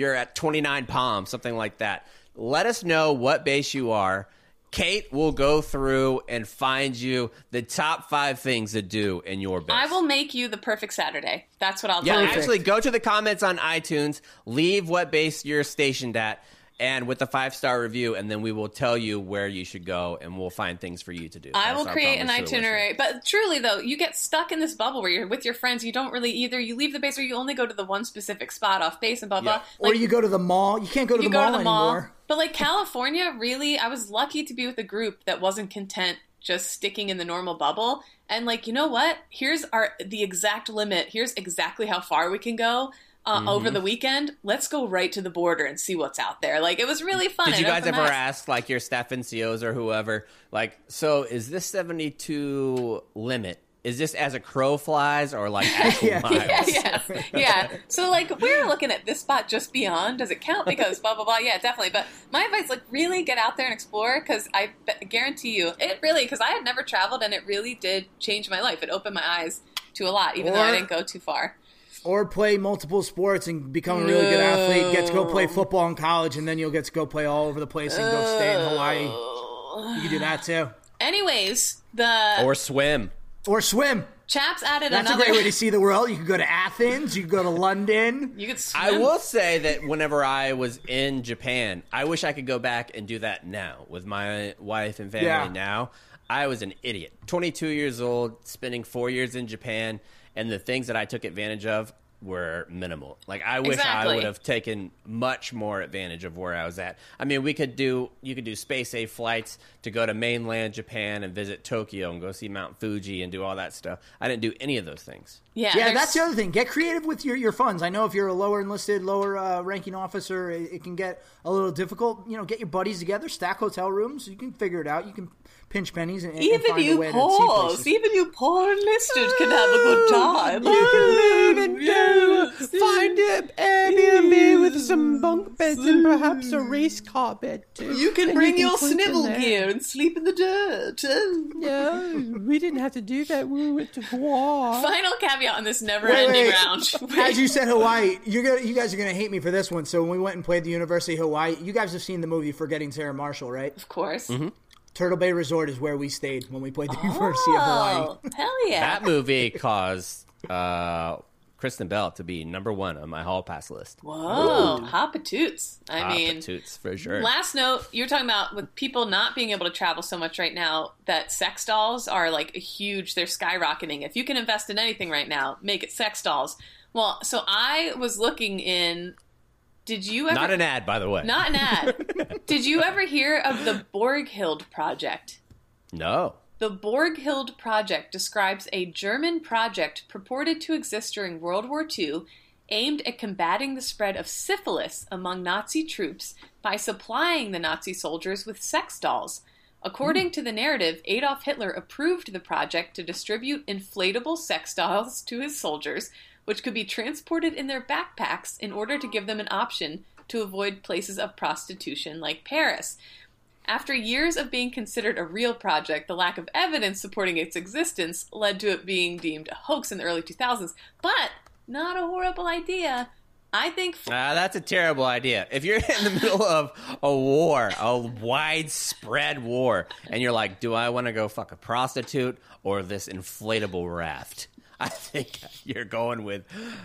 29 Palms, something like that, let us know what base you are. Kate will go through and find you the top 5 things to do in your base. I will make you the perfect Saturday. That's what I'll Yeah, tell you. actually, go to the comments on iTunes, leave what base you're stationed at, and with a 5-star review, and then we will tell you where you should go, and we'll find things for you to do. I That's will our create an promise to the itinerary. But truly, though, you get stuck in this bubble where you're with your friends. You don't really either. You leave the base or you only go to the one specific spot off base and blah, blah. Yeah. Or you go to the mall. You can't go to the mall anymore. But like California, really, I was lucky to be with a group that wasn't content just sticking in the normal bubble. And like, you know what? Here's the exact limit. Here's exactly how far we can go. over the weekend. Let's go right to the border and see what's out there. Like, it was really fun. Did you It guys opened ever my eyes. ask, like, your staff NCOs or whoever, like, so is this 72 limit? Is this as a crow flies or like actual Yeah. miles? Yeah. So, like, we're looking at this spot just beyond. Does it count? Because blah, blah, blah. Yeah, definitely. But my advice, like, really get out there and explore, because I guarantee you, it really, because I had never traveled, and it really did change my life. It opened my eyes to a lot, even though I didn't go too far. Or play multiple sports and become a really good athlete. Get to go play football in college, and then you'll get to go play all over the place and go stay in Hawaii. You can do that too. Anyways, Or swim. Or swim. Chaps added That's another. a great way to see the world. You could go to Athens. You could go to London. You could swim. I will say that whenever I was in Japan, I wish I could go back and do that now with my wife and family Yeah. now. I was an idiot. 22 years old, spending 4 years in Japan, and the things that I took advantage of were minimal. Like, I wish Exactly. I would have taken much more advantage of where I was at. I mean, you could do space-safe flights to go to mainland Japan and visit Tokyo and go see Mount Fuji and do all that stuff. I didn't do any of those things. Yeah, there's- that's the other thing. Get creative with your funds. I know if you're a lower enlisted, lower ranking officer, it can get a little difficult. You know, get your buddies together, stack hotel rooms. You can figure it out. You can pinch pennies and Even find a you way poor, to see places. even you poor enlisted can have a good time. Find an Airbnb with some bunk beds and perhaps a race car bed too. You can bring your snivel gear and sleep in the dirt. No, we didn't have to do that when we went to war. Final caveat on this never-ending Wait. round. As you said, Hawaii. You guys are gonna hate me for this one. So when we went and played the University of Hawaii, you guys have seen the movie Forgetting Sarah Marshall, right? Of course. Turtle Bay Resort is where we stayed when we played the University of Hawaii. Oh, hell yeah. That movie caused Kristen Bell to be number one on my hall pass list. Whoa, hot patoots. I mean, Toots for sure. last note, you're talking about with people not being able to travel so much right now, that sex dolls are like they're skyrocketing. If you can invest in anything right now, make it sex dolls. Well, so I was looking in, did you ever... Not an ad, by the way. Not an ad. Did you ever hear of the Borghild Project? No. The Borghild Project describes a German project purported to exist during World War II, aimed at combating the spread of syphilis among Nazi troops by supplying the Nazi soldiers with sex dolls. According to the narrative, Adolf Hitler approved the project to distribute inflatable sex dolls to his soldiers, which could be transported in their backpacks in order to give them an option to avoid places of prostitution like Paris. After years of being considered a real project, the lack of evidence supporting its existence led to it being deemed a hoax in the early 2000s. But not a horrible idea. I think... That's a terrible idea. If you're in the middle of a war, a widespread war, and you're like, do I want to go fuck a prostitute or this inflatable raft? I think you're going with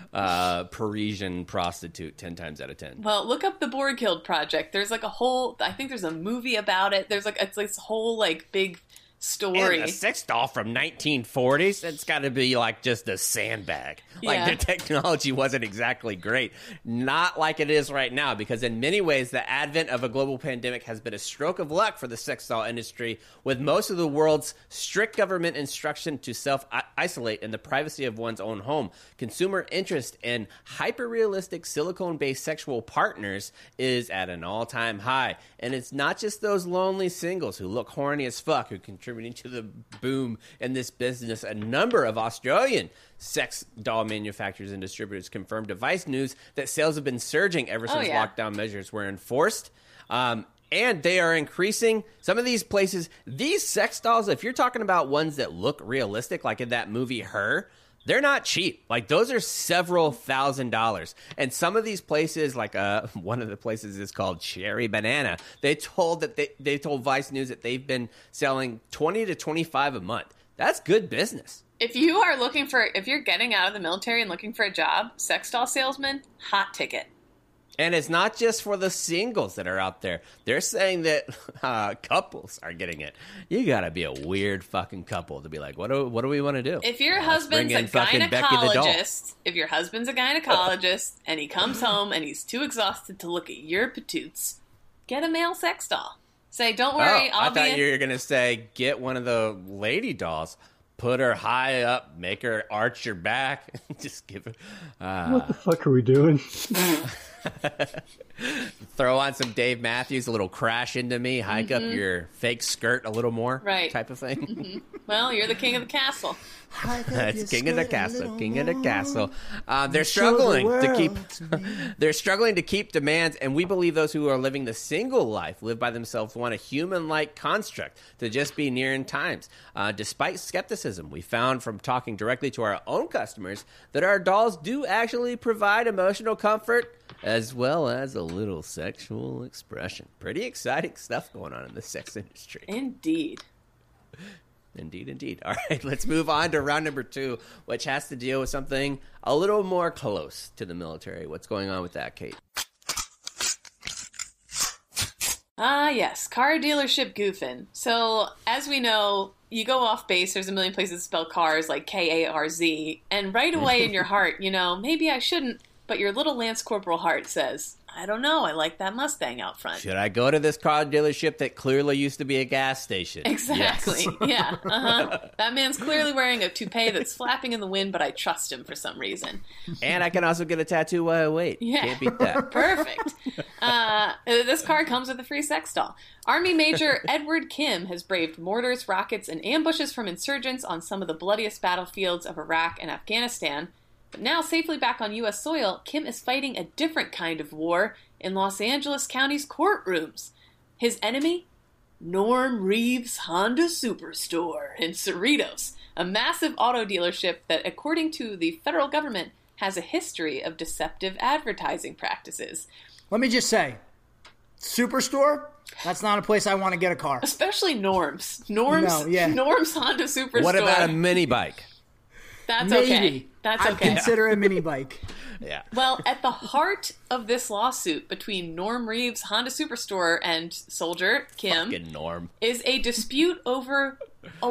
Parisian prostitute 10 times out of 10. Well, look up the Borghild Project. There's like a whole... I think there's a movie about it. There's like... It's like this whole like big story. And a sex doll from 1940s? It's got to be like just a sandbag. Like Yeah. the technology wasn't exactly great. Not like it is right now, because in many ways the advent of a global pandemic has been a stroke of luck for the sex doll industry, with most of the world's strict government instruction to self-isolate in the privacy of one's own home. Consumer interest in hyper-realistic silicone-based sexual partners is at an all-time high. And it's not just those lonely singles who look horny as fuck who contributing to the boom in this business. A number of Australian sex doll manufacturers and distributors confirmed to Vice News that sales have been surging ever since lockdown measures were enforced. And they are increasing. Some of these places, these sex dolls, if you're talking about ones that look realistic, like in that movie Her, they're not cheap. Like, those are several $1,000s. And some of these places, like one of the places is called Cherry Banana. They told Vice News that they've been selling $20 to $25 a month. That's good business. If you are looking for... If you're getting out of the military and looking for a job, sex doll salesman, hot ticket. And it's not just for the singles that are out there. They're saying that couples are getting it. You gotta be a weird fucking couple to be like, what do we want to do? If your Let's husband's bring a in fucking Becky the doll. gynecologist, and he comes home and he's too exhausted to look at your patoots, get a male sex doll. Say, don't worry, I I'll be thought in... you were gonna say get one of the lady dolls. put her high up, make her arch her back, just give her. What the fuck are we doing? Throw on some Dave Matthews, a little Crash Into Me, hike up your fake skirt a little more, Right. type of thing. Well, you're the king of the castle. It's King of the Castle, King of the Castle. They're struggling to keep. They're struggling to keep demands, and we believe those who are living the single life, live by themselves, want a human-like construct to just be near in times. Despite skepticism, we found from talking directly to our own customers that our dolls do actually provide emotional comfort as well as a little sexual expression. Pretty exciting stuff going on in the sex industry. Indeed. Indeed. All right, let's move on to round number 2, which has to deal with something a little more close to the military. What's going on with that, Kate? Yes, car dealership goofing. So, as we know, you go off base, there's a million places to spell cars, like K-A-R-Z, and right away in your heart, maybe I shouldn't, but your little Lance Corporal heart says, I don't know, I like that Mustang out front. Should I go to this car dealership that clearly used to be a gas station? Exactly. Yes. Yeah. That man's clearly wearing a toupee that's flapping in the wind, but I trust him for some reason. And I can also get a tattoo while I wait. Yeah. Can't beat that. Perfect. This car comes with a free sex doll. Army Major Edward Kim has braved mortars, rockets, and ambushes from insurgents on some of the bloodiest battlefields of Iraq and Afghanistan. But now, safely back on U.S. soil, Kim is fighting a different kind of war in Los Angeles County's courtrooms. His enemy? Norm Reeves Honda Superstore in Cerritos, a massive auto dealership that, according to the federal government, has a history of deceptive advertising practices. Let me just say, Superstore, that's not a place I want to get a car. Especially Norm's. Norm's Honda Superstore. What about a mini bike? That's Maybe. okay. That's I'd okay. consider a mini bike. Yeah. Well, at the heart of this lawsuit between Norm Reeves Honda Superstore and Soldier Kim Fucking Norm. is a dispute over a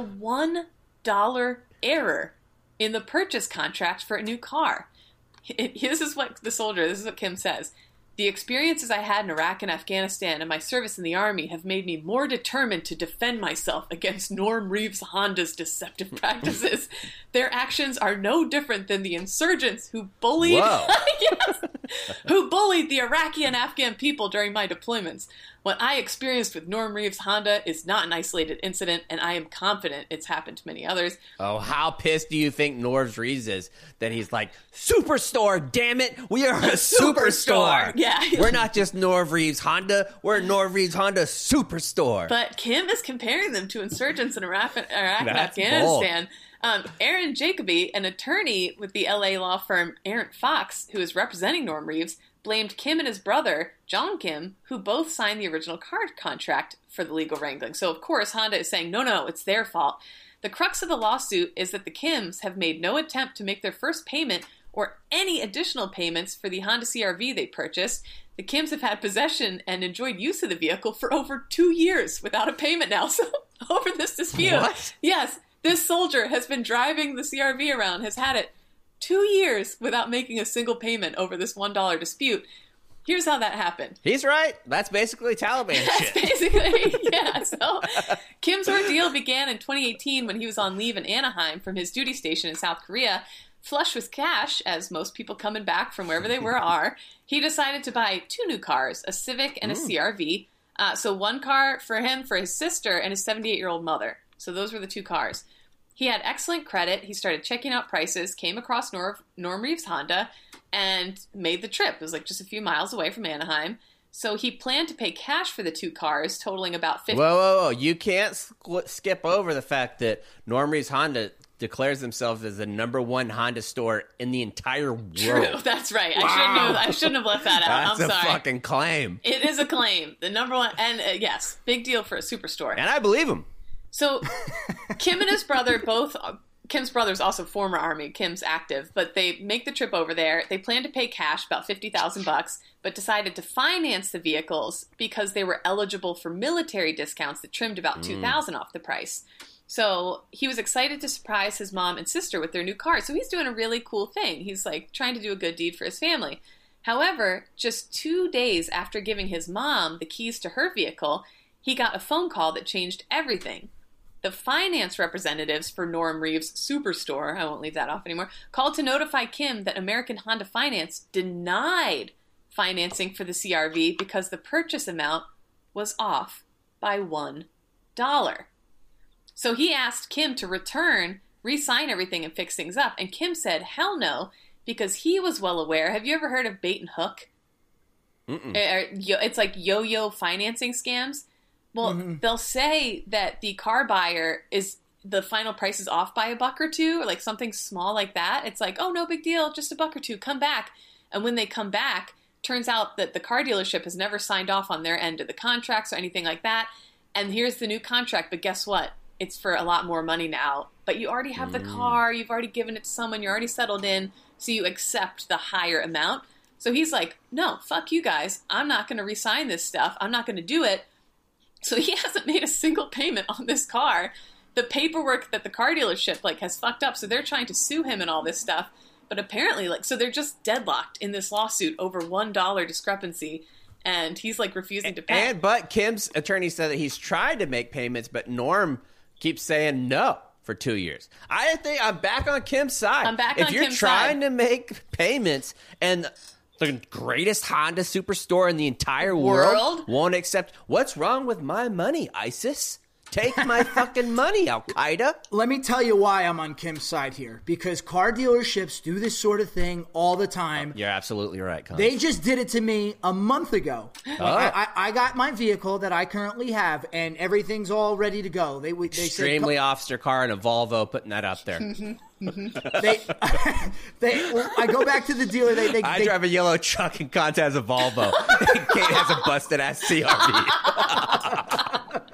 $1 error in the purchase contract for a new car. This is what Kim says. The experiences I had in Iraq and Afghanistan and my service in the Army have made me more determined to defend myself against Norm Reeves Honda's deceptive practices. Their actions are no different than the insurgents who bullied yes, who bullied the Iraqi and Afghan people during my deployments. What I experienced with Norm Reeves Honda is not an isolated incident, and I am confident it's happened to many others. Oh, how pissed do you think Norm Reeves is that he's like, Superstore, damn it, we are a superstore. Yeah. We're not just Norm Reeves Honda, we're Norm Reeves Honda Superstore. But Kim is comparing them to insurgents in Iraq and That's Afghanistan. Aaron Jacoby, an attorney with the LA law firm Arent Fox, who is representing Norm Reeves, blamed Kim and his brother, John Kim, who both signed the original car contract for the legal wrangling. So, of course, Honda is saying, no, it's their fault. The crux of the lawsuit is that the Kims have made no attempt to make their first payment or any additional payments for the Honda CR-V they purchased. The Kims have had possession and enjoyed use of the vehicle for over 2 years without a payment now. So, over this dispute. What? Yes, this soldier has been driving the CR-V around, has had it 2 years without making a single payment over this $1 dispute. Here's how that happened. He's right. That's basically Taliban shit. Basically, yeah. So Kim's ordeal began in 2018 when he was on leave in Anaheim from his duty station in South Korea. Flush with cash, as most people coming back from wherever they were are, he decided to buy 2 new cars, a Civic and a CR-V. So one car for him, for his sister, and his 78-year-old mother. So those were the 2 cars. He had excellent credit. He started checking out prices, came across Norm Reeves Honda, and made the trip. It was like just a few miles away from Anaheim. So he planned to pay cash for the 2 cars, totaling about $50. Whoa. You can't skip over the fact that Norm Reeves Honda declares themselves as the #1 Honda store in the entire world. True, that's right. Wow. I shouldn't have left that out. That's I'm sorry. a fucking claim. It is a claim. The #1, and yes, big deal for a superstore. And I believe him. So, Kim and his brother both... Kim's brother's also former Army. Kim's active, but they make the trip over there. They plan to pay cash, about $50,000, but decided to finance the vehicles because they were eligible for military discounts that trimmed about $2,000 off the price. So he was excited to surprise his mom and sister with their new car. So he's doing a really cool thing. He's like trying to do a good deed for his family. However, just 2 days after giving his mom the keys to her vehicle, he got a phone call that changed everything. the finance representatives for Norm Reeves Superstore, I won't leave that off anymore, called to notify Kim that American Honda Finance denied financing for the CR-V because the purchase amount was off by $1. So he asked Kim to re-sign everything and fix things up. And Kim said, hell no, because he was well aware. Have you ever heard of bait and hook? It's like yo-yo financing scams. Well, they'll say that the car buyer the final price is off by $1 or $2, or like something small like that. It's like, oh, no big deal, just $1 or $2, come back. And when they come back, turns out that the car dealership has never signed off on their end of the contracts or anything like that. And here's the new contract, but guess what? It's for a lot more money now. But you already have the car, you've already given it to someone, you're already settled in, so you accept the higher amount. So he's like, no, fuck you guys. I'm not going to re-sign this stuff. I'm not going to do it. So he hasn't made a single payment on this car. The paperwork that the car dealership has fucked up, so they're trying to sue him and all this stuff. But apparently, so they're just deadlocked in this lawsuit over $1 discrepancy, and he's refusing to pay. But Kim's attorney said that he's tried to make payments, but Norm keeps saying no for 2 years. I think I'm back on Kim's side. I'm back if on you're Kim's trying side. to make payments and the greatest Honda superstore in the entire world won't accept, what's wrong with my money, ISIS? Take my fucking money, Al-Qaeda. Let me tell you why I'm on Kim's side here. Because car dealerships do this sort of thing all the time. You're absolutely right, Con. They just did it to me a month ago. I got my vehicle that I currently have, and everything's all ready to go. They Extremely said, officer car and a Volvo, putting that out there. I go back to the dealer. I drive a yellow truck and Con has a Volvo. Kate has a busted-ass CR-V.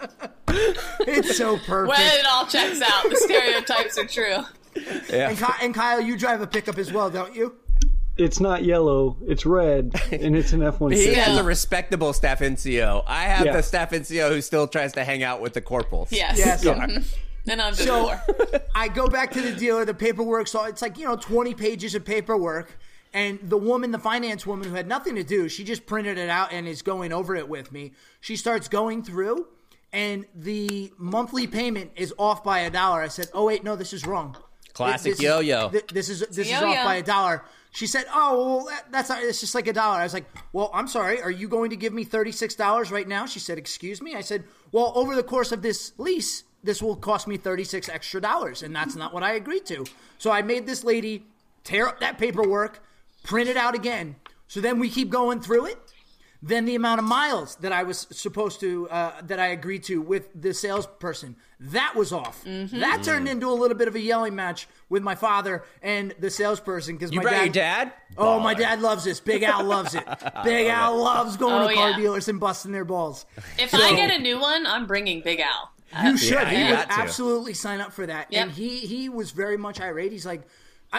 It's so perfect. When it all checks out, the stereotypes are true. Yeah. And Kyle, you drive a pickup as well, don't you? It's not yellow, it's red, and it's an F-150. He has a respectable staff NCO. I have Yeah. the staff NCO who still tries to hang out with the corporals. Yes. Yes. And I'm So I go back to the dealer, the paperwork, so it's 20 pages of paperwork. And the finance woman who had nothing to do, she just printed it out and is going over it with me. She starts going through, and the monthly payment is off by $1. I said, oh, wait, no, this is wrong. Classic yo-yo. This is yo-yo. off by $1. She said, oh, well, that's not, it's just $1. I was like, well, I'm sorry. Are you going to give me $36 right now? She said, excuse me. I said, well, over the course of this lease, this will cost me $36 extra, and that's not what I agreed to. So I made this lady tear up that paperwork, print it out again. So then we keep going through it. Then the amount of miles that I was supposed to, that I agreed to with the salesperson, that was off. That turned into a little bit of a yelling match with my father and the salesperson. Because You brought your dad? Oh, my dad loves this. Big Al loves it. Big Al loves going to car dealers and busting their balls. If I get a new one, I'm bringing Big Al. You should. Yeah, He you would got to. absolutely sign up for that. Yep. And he was very much irate. He's like,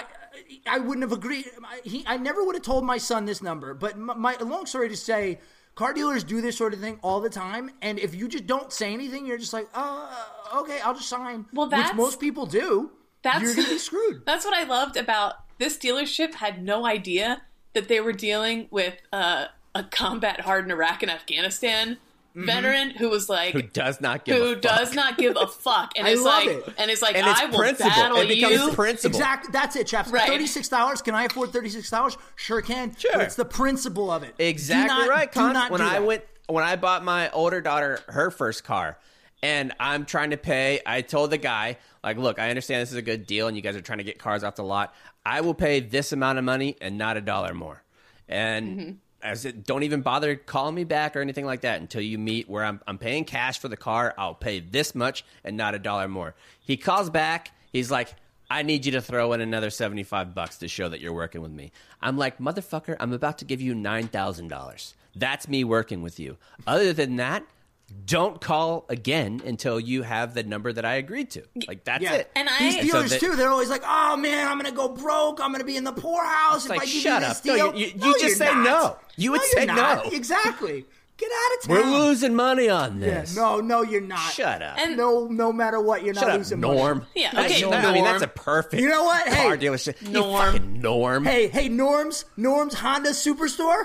I wouldn't have agreed. I never would have told my son this number. But my long story to say, car dealers do this sort of thing all the time. And if you just don't say anything, you're just like, okay, I'll just sign. Well, which most people do. You're going to be screwed. That's what I loved about this dealership. Had no idea that they were dealing with a combat-hardened Iraq and Afghanistan veteran who was like, Who does not give a fuck, and I is love like, it. and it's like, And it's I will principle. battle It becomes you. principle. Exactly. That's it, chaps. Right. $36. Can I afford $36? Sure can. Sure. But it's the principle of it. Exactly right, Do Con. not When do I that. when I bought my older daughter her first car, and I'm trying to pay, I told the guy, like, look, I understand this is a good deal, and you guys are trying to get cars off the lot. I will pay this amount of money and not $1 more. And I said, don't even bother calling me back or anything like that until you meet where I'm paying cash for the car. I'll pay this much and not $1 more. He calls back. He's like, I need you to throw in another $75 to show that you're working with me. I'm like, motherfucker, I'm about to give you $9,000. That's me working with you. Other than that, don't call again until you have the number that I agreed to. Like, that's it. And These I, dealers, too, they're always like, oh, man, I'm going to go broke. I'm going to be in the poorhouse if like, I give shut you this up. No, deal. you just you're say not. no. You would No, say you're not. no. Exactly. Get out of We're town. losing money on Yeah, this. no, you're not. Shut up. And- No matter what, you're Shut not up, losing money. Norm. Yeah, That's- okay, I mean, Norm. that's a perfect You know what? car Hey, dealership. Norm. You fucking Norm. Hey, Norm's Honda Superstore?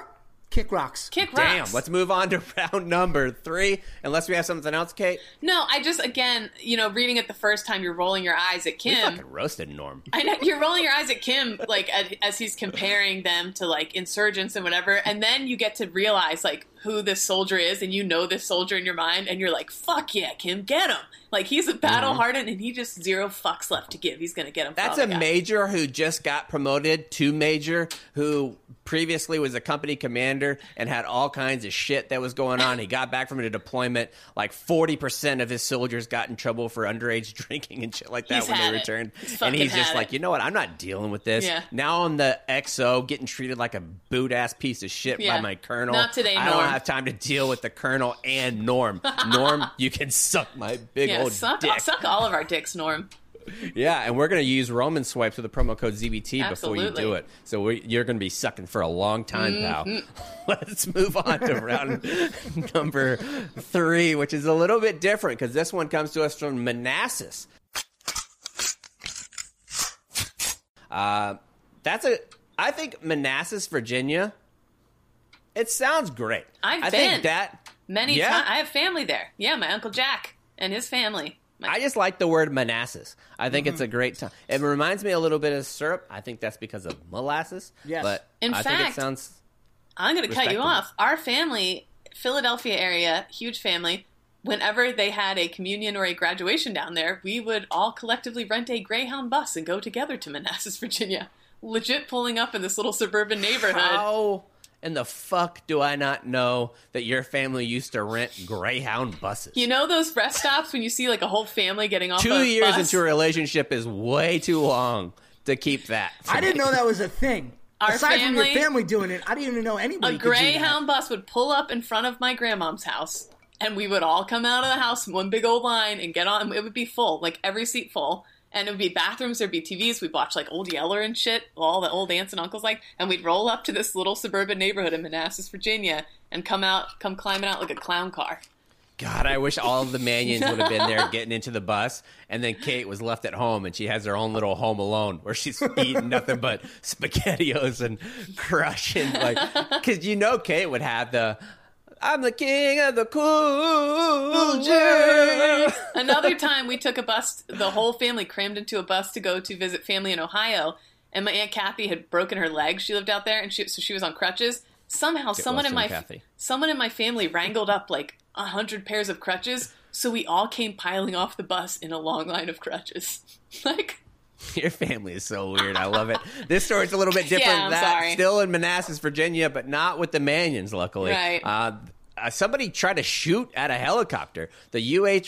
Kick rocks. Kick Damn, rocks. let's move on to round number 3, unless we have something else, Kate. No, I just, again, reading it the first time, you're rolling your eyes at We Kim. fucking roasted Norm. I know, you're rolling your eyes at Kim, like, as he's comparing them to, like, insurgents and whatever, and then you get to realize, like, who this soldier is, and you know this soldier in your mind, and you're like, fuck yeah, Kim, get him! Like, he's a battle-hardened, and he just 0 fucks left to give. He's gonna get him. That's a major who just got promoted to major, who previously was a company commander and had all kinds of shit that was going on. He got back from a deployment. Like 40% of his soldiers got in trouble for underage drinking and shit like that He's when they had it. returned. He's And he's fucking just had like, it. you know what? I'm not dealing with this. Yeah. Now I'm the XO getting treated like a boot-ass piece of shit by Yeah. my colonel. Not today, I Norm. don't have time to deal with the colonel and Norm. Norm, you can suck my big Yeah, old suck all of our dicks, Norm. Yeah, and we're going to use Roman swipes with the promo code ZBT before you Absolutely. do it. So you're going to be sucking for a long time, pal. Let's move on to round number 3, which is a little bit different because this one comes to us from Manassas. I think Manassas, Virginia, it sounds great. I've I been think that many Yeah? times. I have family there. Yeah, my Uncle Jack and his family. I just like the word Manassas. I think it's a great time. It reminds me a little bit of syrup. I think that's because of molasses. Yes. But In I think it fact, sounds... I'm going to cut you Respectable. off. Our family, Philadelphia area, huge family, whenever they had a communion or a graduation down there, we would all collectively rent a Greyhound bus and go together to Manassas, Virginia. Legit pulling up in this little suburban neighborhood. How in the fuck do I not know that your family used to rent Greyhound buses? You know those rest stops when you see like a whole family getting off 2 a years bus? into a relationship is way too long to keep that. I didn't know that was a thing. Our Aside from your family- family doing it, I didn't even know anybody A could do that. Greyhound bus would pull up in front of my grandmom's house, and we would all come out of the house in one big old line and get on. It would be full, like every seat full. And it would be bathrooms, there'd be TVs. We'd watch like Old Yeller and shit, all the old aunts and uncles like, and we'd roll up to this little suburban neighborhood in Manassas, Virginia, and come climbing out like a clown car. God, I wish all of the Manions would have been there getting into the bus, and then Kate was left at home, and she has her own little home alone where she's eating nothing but SpaghettiOs and crushing, like, because Kate would have the, I'm the king of the cool J. Another time we took a bus, the whole family crammed into a bus to go to visit family in Ohio, and my Aunt Kathy had broken her leg. She lived out there, and so she was on crutches. Somehow, someone in my family wrangled up like 100 pairs of crutches, so we all came piling off the bus in a long line of crutches. Like, Your family is so weird. I love it. This story's a little bit different. Yeah, I'm sorry. Still in Manassas, Virginia, but not with the Manions, luckily. Right. Somebody tried to shoot at a helicopter. The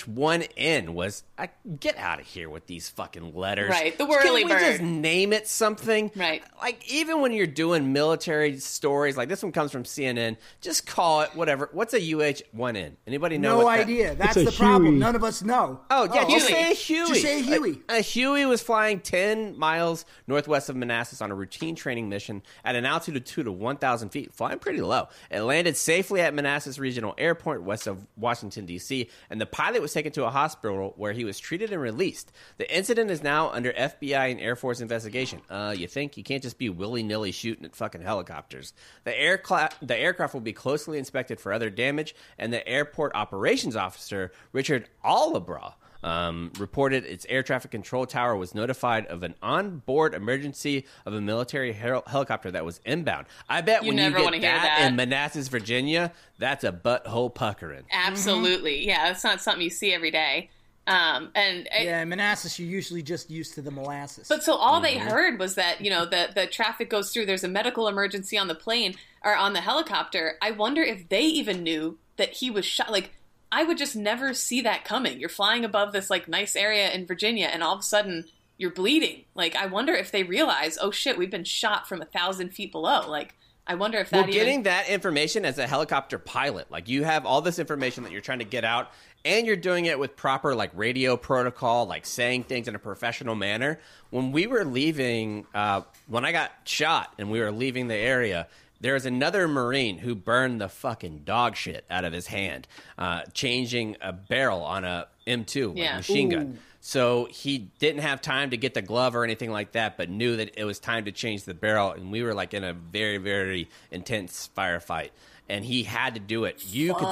UH-1N was, get out of here with these fucking letters. Right, the whirly Can we bird. just name it something? Right. Like, even when you're doing military stories, like this one comes from CNN, just call it whatever. What's a UH-1N? Anybody know No what that- idea. That's It's a the problem. Huey. None of us know. Oh, yeah, just Huey. say a Huey. Just say a Huey. A Huey was flying 10 miles northwest of Manassas on a routine training mission at an altitude of 1,000 feet, flying pretty low. It landed safely at Manassas Regional Airport west of Washington, D.C., and the pilot was taken to a hospital where he was treated and released. The incident is now under FBI and Air Force investigation. You think? You can't just be willy-nilly shooting at fucking helicopters. The aircraft will be closely inspected for other damage, and the airport operations officer, Richard Alabra, reported its air traffic control tower was notified of an on-board emergency of a military helicopter that was inbound. I bet when you never get wanna hear that that. in Manassas, Virginia, that's a butthole puckering. absolutely. Yeah, that's not something you see every day. Yeah, in Manassas, you're usually just used to the molasses. But so all they heard was that, the traffic goes through, there's a medical emergency on the plane or on the helicopter. I wonder if they even knew that he was shot. Like, I would just never see that coming. You're flying above this, like, nice area in Virginia, and all of a sudden you're bleeding. Like, I wonder if they realize, oh shit, we've been shot from 1,000 feet below. Like, I wonder if that Getting that information as a helicopter pilot, like you have all this information that you're trying to get out, and you're doing it with proper like radio protocol, like saying things in a professional manner. When we were leaving, when I got shot and we were leaving the area, there was another Marine who burned the fucking dog shit out of his hand, changing a barrel on a M2 like Yeah. machine gun. So he didn't have time to get the glove or anything like that, but knew that it was time to change the barrel. And we were like in a very, very intense firefight. And he had to do it. You could see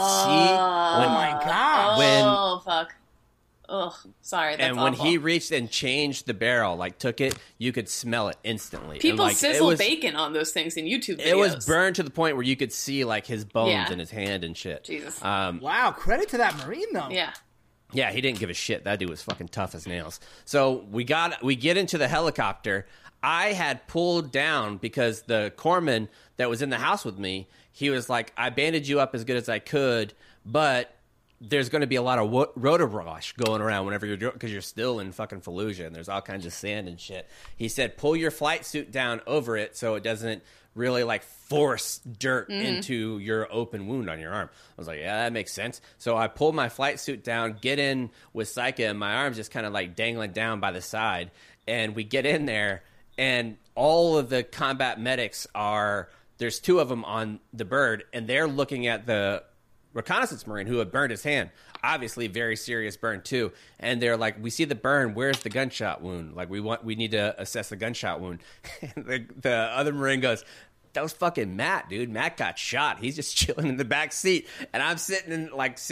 Oh my god! Oh, fuck. Ugh, sorry, that's and when awful. he reached and changed the barrel, like took it, you could smell it instantly. People and, like, sizzle bacon on those things in YouTube videos. It was burned to the point where you could see like his bones Yeah. in his hand and shit. Jesus. Wow, credit to that Marine though. Yeah. Yeah, he didn't give a shit. That dude was fucking tough as nails. So we get into the helicopter. I had pulled down because the corpsman that was in the house with me, he was like, I bandaged you up as good as I could, but there's going to be a lot of rotor-wash going around whenever because you're still in fucking Fallujah and there's all kinds of sand and shit. He said, pull your flight suit down over it so it doesn't really like force dirt into your open wound on your arm. I was like, yeah, that makes sense. So I pulled my flight suit down, get in with Saika, and my arm's just kind of like dangling down by the side. And we get in there, and all of the combat medics there's two of them on the bird, and they're looking at the reconnaissance Marine who had burned his hand. Obviously, very serious burn too. And they're like, "We see the burn. Where's the gunshot wound? Like, we need to assess the gunshot wound." And the other Marine goes, "That was fucking Matt, dude. Matt got shot. He's just chilling in the back seat." And I'm sitting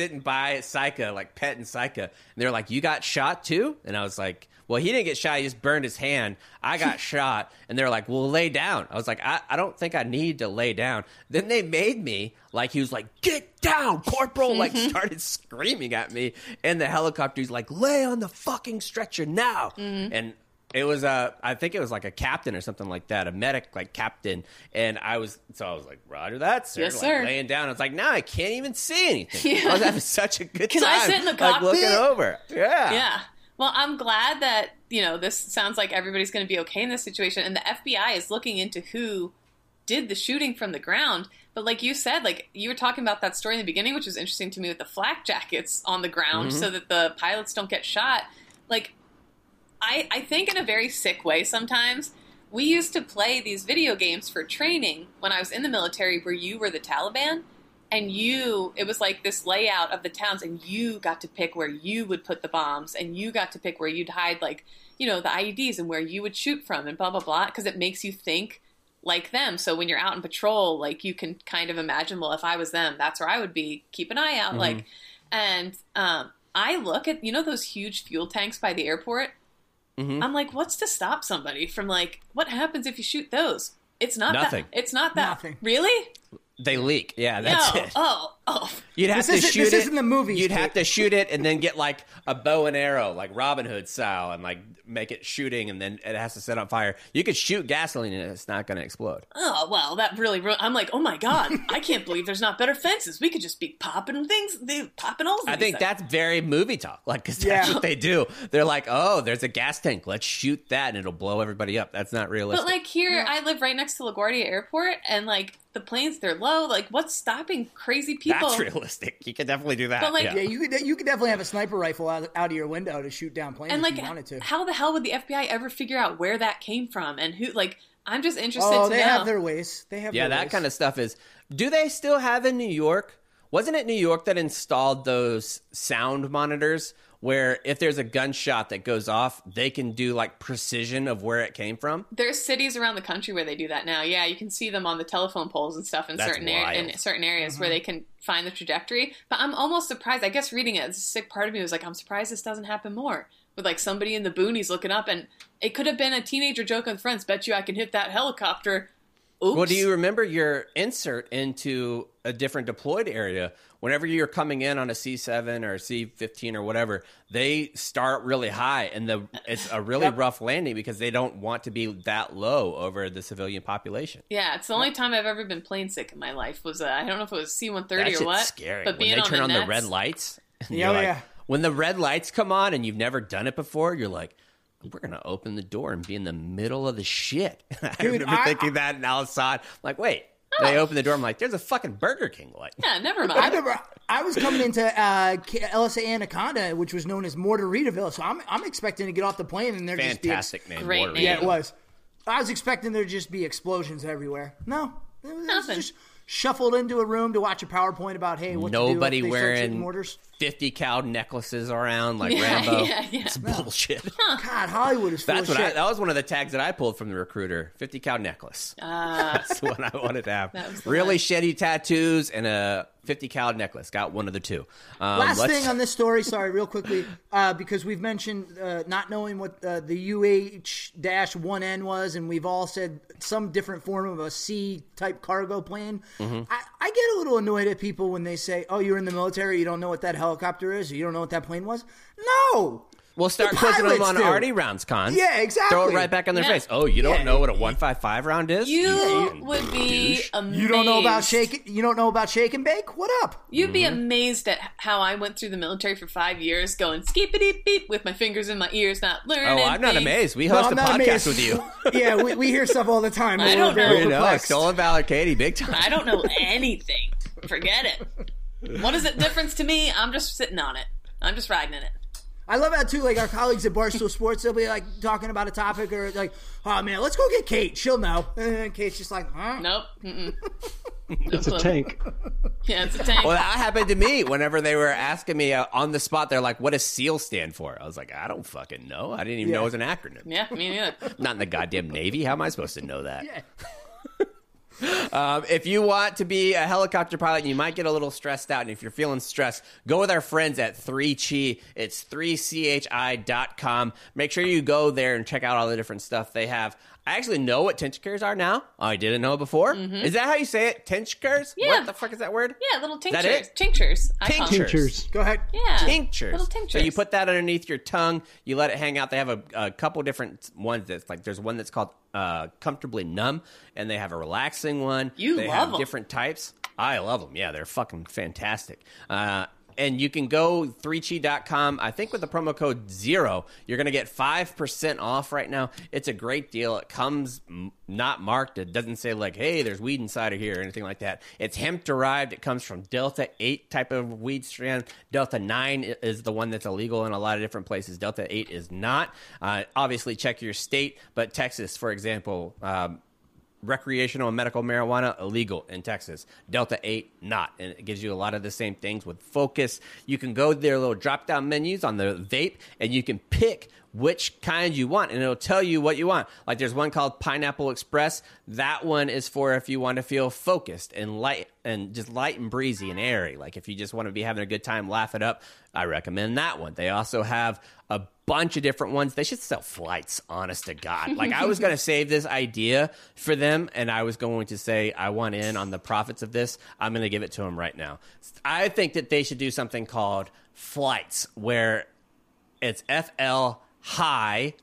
by Saika, like petting Saika. And they're like, "You got shot too?" And I was like, "Well, he didn't get shot. He just burned his hand. I got shot." And they're like, "Well, lay down." I was like, I don't think I need to lay down. Then they made me, like, he was like, "Get down, Corporal," like started screaming at me in the helicopter. He's like, "Lay on the fucking stretcher now." And it was I think it was like a captain or something like that, a medic like captain. And I was like, "Roger that, sir." Yes, like, sir. Laying down. I was like, "Now I can't even see anything." Yeah. I was having such a good Can time. I sit in the like cockpit? looking over. Yeah. Yeah. Well, I'm glad that, this sounds like everybody's going to be okay in this situation. And the FBI is looking into who did the shooting from the ground. But like you said, like you were talking about that story in the beginning, which was interesting to me with the flak jackets on the ground so that the pilots don't get shot. Like, I think in a very sick way sometimes. We used to play these video games for training when I was in the military where you were the Taliban. And it was like this layout of the towns, and you got to pick where you would put the bombs, and you got to pick where you'd hide, like, the IEDs and where you would shoot from and blah, blah, blah, because it makes you think like them. So when you're out in patrol, like, you can kind of imagine, well, if I was them, that's where I would be. Keep an eye out. Like, and I look at, those huge fuel tanks by the airport. I'm like, what's to stop somebody from, like, what happens if you shoot those? It's not Nothing. It's not that. Nothing. Really? They leak. Yeah, that's No. it. Oh. You'd have This to shoot it. isn't the movies, You'd Kate. have to shoot it and then get like a bow and arrow, like Robin Hood style, and like make it shooting, and then it has to set on fire. You could shoot gasoline and it's not going to explode. Oh, well, that really, I'm like, oh my God, I can't believe there's not better fences. We could just be popping things, popping holes in I these think things. that's very movie talk, like, because that's Yeah. what they do. They're like, "Oh, there's a gas tank. Let's shoot that, and it'll blow everybody up." That's not realistic. But like here, I live right next to LaGuardia Airport, and like the planes, they're low. Like, what's stopping crazy people? That's realistic. You could definitely do that. But, like, yeah. Yeah, you could definitely have a sniper rifle out of your window to shoot down planes And like, if you wanted to. how the hell would the FBI ever figure out where that came from and who? Like, I'm just interested Oh, to they know. have their ways. They have Yeah, their that ways. kind of stuff is. Do they still have in New York? Wasn't it New York that installed those sound monitors where if there's a gunshot that goes off, they can do like precision of where it came from? There's cities around the country where they do that now. Yeah, you can see them on the telephone poles and stuff in That's certain wild. in certain areas where they can find the trajectory. But I'm almost surprised. I guess reading it, the sick part of me was like, I'm surprised this doesn't happen more. With like somebody in the boonies looking up, and it could have been a teenager joking with friends. Bet you I can hit that helicopter. Oops. Well, do you remember your insert into a different deployed area? Whenever you're coming in on a C-7 or a C-15 or whatever, they start really high, and it's a really rough landing because they don't want to be that low over the civilian population. Yeah, it's the only time I've ever been plane sick in my life. Was I don't know if it was C-130 That or shit's what. scary. But When being they on turn on the nets- red lights, and Yeah, you're like, yeah. when the red lights come on and you've never done it before, you're like, we're going to open the door and be in the middle of the shit. I Dude, remember thinking that in Al Assad. I'm like, wait. They open the door. I'm like, there's a fucking Burger King light. Yeah, never I mind. remember I was coming into LSA Anaconda, which was known as Mortaritaville, so I'm expecting to get off the plane and there just be Fantastic name. Great Watergate. name. yeah, it was. I was expecting there to just be explosions everywhere. No, it was Nothing. just shuffled into a room to watch a PowerPoint about hey, what Nobody to do if they start shooting wearing mortars. 50 cal necklaces around like Rambo. Yeah. It's bullshit. God, Hollywood is full That's of what shit. that was one of the tags that I pulled from the recruiter. 50 cal necklace. That's the one I wanted to have. That was the Really one. shitty tattoos and a 50 cal necklace. Got one of the two. Last thing on this story, sorry, real quickly, because we've mentioned not knowing what the UH-1N was, and we've all said some different form of a C-type cargo plane. Mm-hmm. I get a little annoyed at people when they say, oh, you're in the military, you don't know what that helicopter is, or you don't know what that plane was. No! We'll start The quizzing them pilots on do. arty rounds, Con. Yeah, exactly. Throw it right back on their Yeah. face. Oh, you don't know what a 155 round is? You would be douche. amazed. You don't know about shake and bake? What up? You'd be amazed at how I went through the military for 5 years, going skeepity beep with my fingers in my ears, not learning. Oh, I'm not things. amazed. We No, host I'm a not podcast amazed. with you. Yeah, we hear stuff all the time. I We're don't very know. You know, perplexed. Stolen Valor Katie, big time. I don't know anything. Forget it. What is it difference to me? I'm just sitting on it. I'm just riding in it. I love how too, like our colleagues at Barstool Sports, they'll be like talking about a topic or like, oh man, let's go get Kate. She'll know. And Kate's just like, huh? Nope. Mm-mm. It's a tank. Yeah, it's a tank. Well, that happened to me whenever they were asking me on the spot. They're like, what does SEAL stand for? I was like, I don't fucking know. I didn't even know it was an acronym. Yeah, me neither. Not in the goddamn Navy. How am I supposed to know that? Yeah. If you want to be a helicopter pilot and you might get a little stressed out, and if you're feeling stressed, go with our friends at 3Chi. It's 3chi.com. Make sure you go there and check out all the different stuff they have. I actually know what tinctures are now. I didn't know before. Is that how you say it? Tinctures? Yeah. What the fuck is that word? Yeah, little that tinctures. it? Tinctures. I call them. Tinctures. Tinctures. Go ahead. Yeah. Tinctures. Little tinctures. So you put that underneath your tongue. You let it hang out. They have a couple different ones. That's like there's one that's called Comfortably Numb, and they have a relaxing one. You they love have 'em. different types. I love them. Yeah, they're fucking fantastic. And you can go 3chi.com. I think with the promo code 0, you're going to get 5% off right now. It's a great deal. It comes not marked. It doesn't say like, hey, there's weed inside of here or anything like that. It's hemp derived. It comes from Delta 8 type of weed strand. Delta 9 is the one that's illegal in a lot of different places. Delta 8 is not. Obviously, check your state. But Texas, for example, recreational and medical marijuana illegal in Texas. Delta 8 not, and it gives you a lot of the same things with Focus. You can go to their little drop down menus on the vape, and you can pick which kind you want, and it'll tell you what you want. Like there's one called Pineapple Express. That one is for if you want to feel focused and light and just light and breezy and airy. Like if you just want to be having a good time, laugh it up, I recommend that one. They also have a bunch of different ones. They should sell flights, honest to God. Like I was going to save this idea for them, and I was going to say I want in on the profits of this. I'm going to give it to them right now. I think that they should do something called flights, where it's FL high,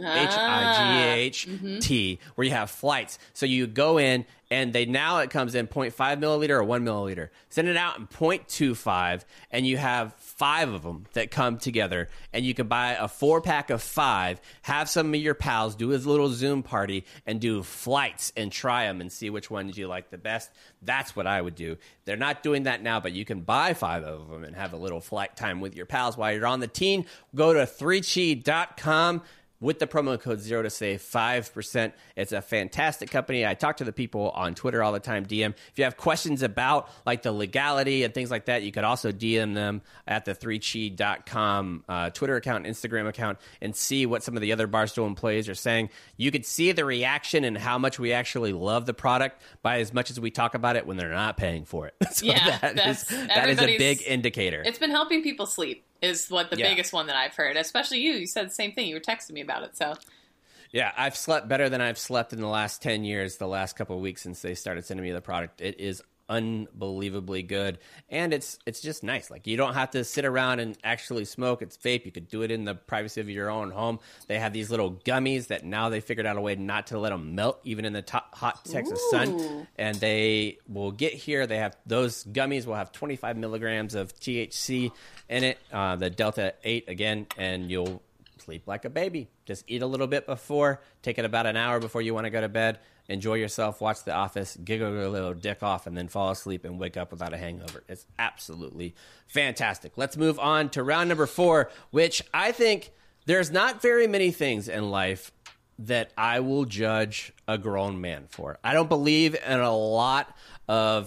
HIGHT, where you have flights. So you go in, and now it comes in 0.5 milliliter or 1 milliliter. Send it out in 0.25, and you have 5 of them that come together. And you can buy a 4-pack of 5, have some of your pals do a little Zoom party, and do flights and try them and see which ones you like the best. That's what I would do. They're not doing that now, but you can buy 5 of them and have a little flight time with your pals while you're on the team. Go to 3chi.com. with the promo code 0 to save 5%. It's a fantastic company. I talk to the people on Twitter all the time, DM. If you have questions about like the legality and things like that, you could also DM them at the 3chi.com Twitter account, Instagram account, and see what some of the other Barstool employees are saying. You could see the reaction and how much we actually love the product by as much as we talk about it when they're not paying for it. So Yeah, that is a everybody's- big indicator. It's been helping people sleep is what the Yeah. biggest one that I've heard. Especially you. You said the same thing. You were texting me about it. So Yeah, I've slept better than I've slept in the last 10 years, the last couple of weeks since they started sending me the product. It is unbelievably good, and it's just nice. Like, you don't have to sit around and actually smoke. It's vape. You could do it in the privacy of your own home. They have these little gummies that now they figured out a way not to let them melt even in the hot Texas sun, and they will get here. They have those gummies will have 25 milligrams of THC in it, the Delta 8 again, and you'll sleep like a baby. Just eat a little bit before, take it about an hour before you want to go to bed, enjoy yourself, watch The Office, giggle your little dick off, and then fall asleep and wake up without a hangover. It's absolutely fantastic. Let's move on to round number 4, which I think there's not very many things in life that I will judge a grown man for. I don't believe in a lot of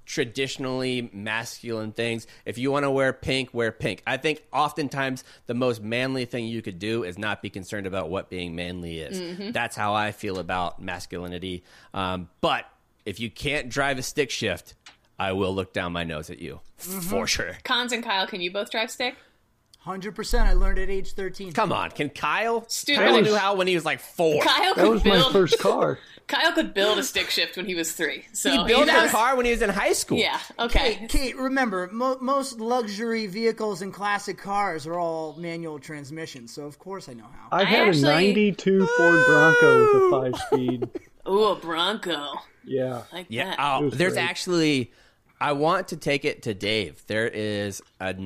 traditionally masculine things. If you want to wear pink, wear pink. I think oftentimes the most manly thing you could do is not be concerned about what being manly is. That's how I feel about masculinity. But if you can't drive a stick shift, I will look down my nose at you for sure. Cons and Kyle, can you both drive stick? 100%. I learned at age 13. Come on, can Kyle? Stupid. Kyle knew how when he was like 4. Kyle That could was my build. first car. Kyle could build a stick shift when he was 3. So He built knows- a car when he was in high school. Yeah. Okay. Kate, remember, most luxury vehicles and classic cars are all manual transmissions, so of course I know how. I had actually- a 92 Ford Bronco with a 5-speed. Ooh, a Bronco. Yeah. Like Yeah. that. Oh, was there's great. actually. I want to take it to Dave. There is a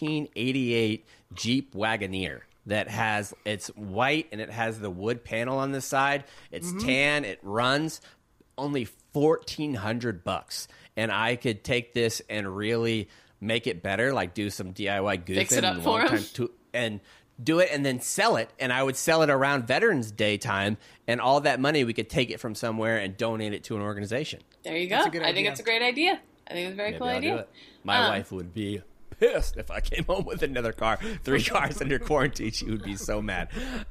1988 Jeep Wagoneer that has, it's white and it has the wood panel on the side. It's tan. It runs only $1,400, and I could take this and really make it better, like do some DIY goofing Fix it up and for him. and do it and then sell it. And I would sell it around Veterans Day time, and all that money we could take it from somewhere and donate it to an organization. There you go. That's a good I think idea. it's a great idea. I think it's a very Maybe cool I'll do idea. it. My wife would be pissed if I came home with another car, 3 cars under quarantine. She would be so mad.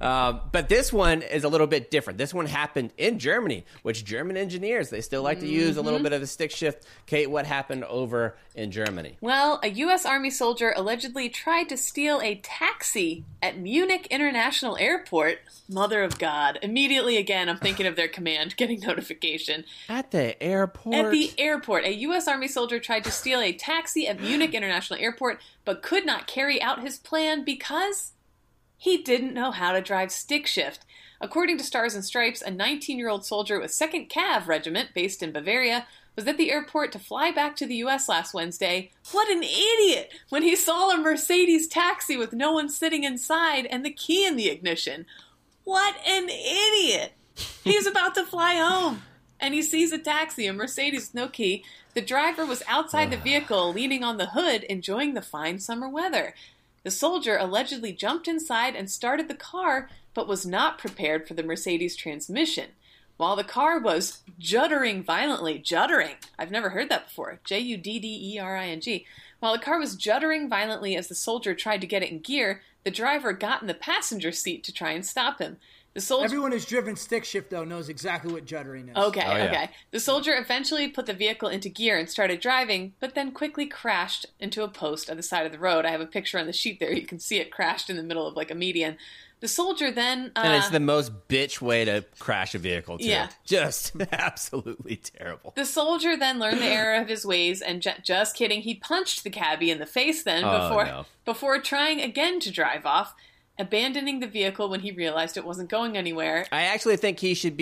But this one is a little bit different. This one happened in Germany, which German engineers, they still like to use a little bit of a stick shift. Kate, what happened over in Germany? Well, a U.S. Army soldier allegedly tried to steal a taxi at Munich International Airport. Mother of God. Immediately, again, I'm thinking of their command getting notification. At the airport? At the airport, a U.S. Army soldier tried to steal a taxi at Munich International Airport, but could not carry out his plan because he didn't know how to drive stick shift. According to Stars and Stripes, a 19-year-old soldier with 2nd Cav Regiment, based in Bavaria, was at the airport to fly back to the U.S. last Wednesday. What an idiot! When he saw a Mercedes taxi with no one sitting inside and the key in the ignition. What an idiot! He's about to fly home, and he sees a taxi, a Mercedes with no key. The driver was outside the vehicle, leaning on the hood, enjoying the fine summer weather. The soldier allegedly jumped inside and started the car, but was not prepared for the Mercedes transmission. While the car was juddering violently, I've never heard that before, Juddering. While the car was juddering violently as the soldier tried to get it in gear, the driver got in the passenger seat to try and stop him. The soldier... Everyone who's driven stick shift, though, knows exactly what juddering is. Okay, Oh, yeah. okay. The soldier eventually put the vehicle into gear and started driving, but then quickly crashed into a post on the side of the road. I have a picture on the sheet there. You can see it crashed in the middle of like a median. The soldier then... and it's the most bitch way to crash a vehicle, too. Yeah. Just absolutely terrible. The soldier then learned the error of his ways, and just kidding, he punched the cabbie in the face then Oh, before trying again to drive off, abandoning the vehicle when he realized it wasn't going anywhere. I actually think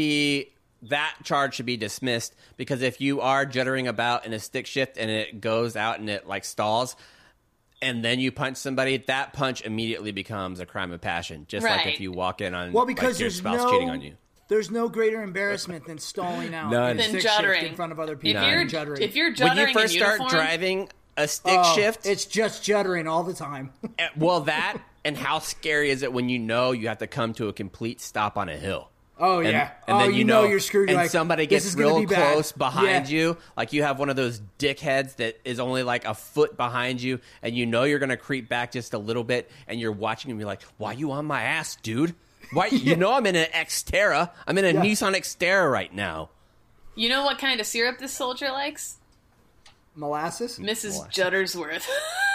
that charge should be dismissed, because if you are juddering about in a stick shift and it goes out and it like stalls, and then you punch somebody, that punch immediately becomes a crime of passion. Just like Right. if you walk in on Well, because like, your there's spouse cheating on you. There's no greater embarrassment than stalling out None. in Than stick shift juddering. in front of other If people. you're, and juddering. if you're When juddering you first in start uniform, driving a stick shift, It's just juddering all the time. well, that and how scary is it when you know you have to come to a complete stop on a hill? Oh, And, yeah. and then you know you're screwed. And You're like, somebody this gets is gonna real be bad. close behind Yeah. you. Like you have one of those dickheads that is only like a foot behind you, and you know you're going to creep back just a little bit, and you're watching and be like, why you on my ass, dude? Why? You know I'm in an Xterra. I'm in a Nissan Xterra right now. you know what kind of syrup this soldier likes? Molasses? Mrs. Juddersworth.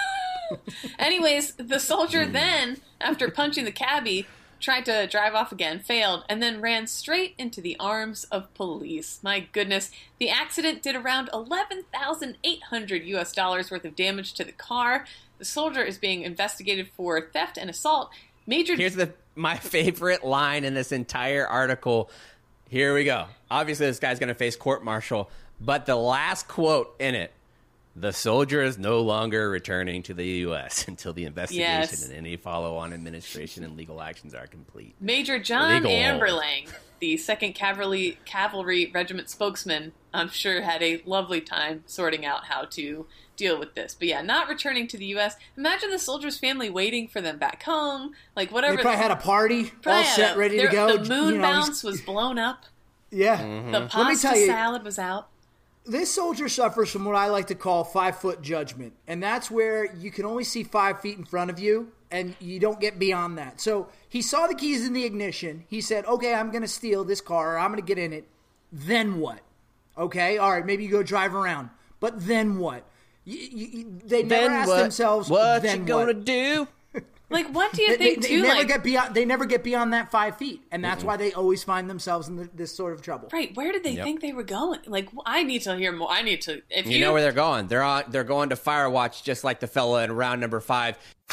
Anyways, the soldier then, after punching the cabbie, tried to drive off again, failed, and then ran straight into the arms of police. My goodness. The accident did around $11,800 US worth of damage to the car. The soldier is being investigated for theft and assault. Here's my favorite line in this entire article. Here we go. Obviously, this guy's going to face court-martial, but the last quote in it, the soldier is no longer returning to the U.S. until the investigation Yes. and any follow-on administration and legal actions are complete. Major John Legal. Amberlang, the 2nd Cavalry Regiment spokesman, I'm sure had a lovely time sorting out how to deal with this. But yeah, not returning to the U.S. Imagine the soldier's family waiting for them back home, like whatever. They probably had a party, all Probably had set, ready to go. The moon You know, bounce was blown up. Yeah. Mm-hmm. The Let me pasta tell you, salad was out. This soldier suffers from what I like to call 5-foot judgment, and that's where you can only see 5 feet in front of you, and you don't get beyond that. So he saw the keys in the ignition. He said, okay, I'm going to steal this car, or I'm going to get in it. Then what? Okay, all right, maybe you go drive around. But then what? They never ask themselves, what then you gonna do? Like, what do you think, they too? never Like, get beyond. They never get beyond that 5 feet, and that's why they always find themselves in this sort of trouble. right, where did they think they were going? Like, I need to hear more. I need to... If You know where they're going. They're going to Firewatch, just like the fella in round number 5.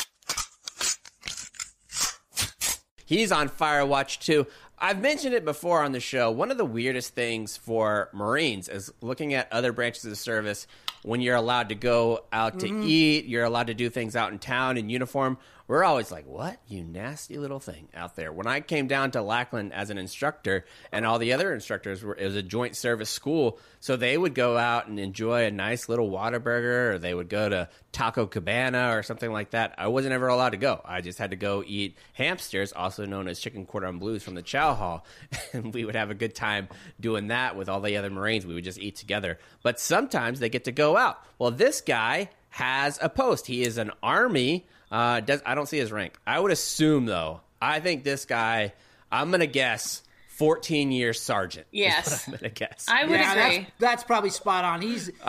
He's on Firewatch too. I've mentioned it before on the show. One of the weirdest things for Marines is looking at other branches of the service when you're allowed to go out to eat, you're allowed to do things out in town in uniform. We're always like, what? You nasty little thing out there. When I came down to Lackland as an instructor, and all the other instructors it was a joint service school, so they would go out and enjoy a nice little Whataburger, or they would go to Taco Cabana or something like that. I wasn't ever allowed to go. I just had to go eat hamsters, also known as chicken cordon bleus, from the chow hall, and we would have a good time doing that with all the other Marines. We would just eat together. But sometimes they get to go out. Well, this guy has a post. He is an Army. I don't see his rank. I would assume, though, I think this guy, I'm going to guess 14-year sergeant. Yes. I'm going to guess. I would agree. That's probably spot on. He's an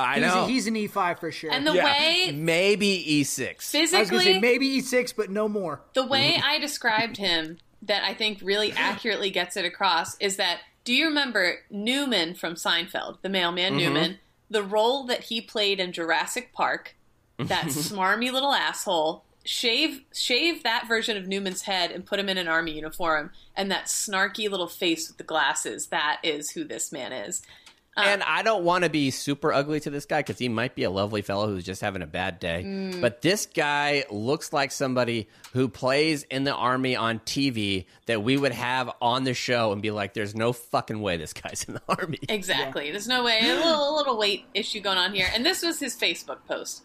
E5 for sure. And the way... Maybe E6. Physically... I was going to say maybe E6, but no more. The way I described him that I think really accurately gets it across is that, do you remember Newman from Seinfeld, the mailman Newman, the role that he played in Jurassic Park, that smarmy little asshole, shave that version of Newman's head and put him in an Army uniform, and that snarky little face with the glasses, that is who this man is. And I don't want to be super ugly to this guy because he might be a lovely fellow who's just having a bad day. But this guy looks like somebody who plays in the Army on TV that we would have on the show and be like, there's no fucking way this guy's in the Army. Exactly. There's no way. A little weight issue going on here. And this was his Facebook post.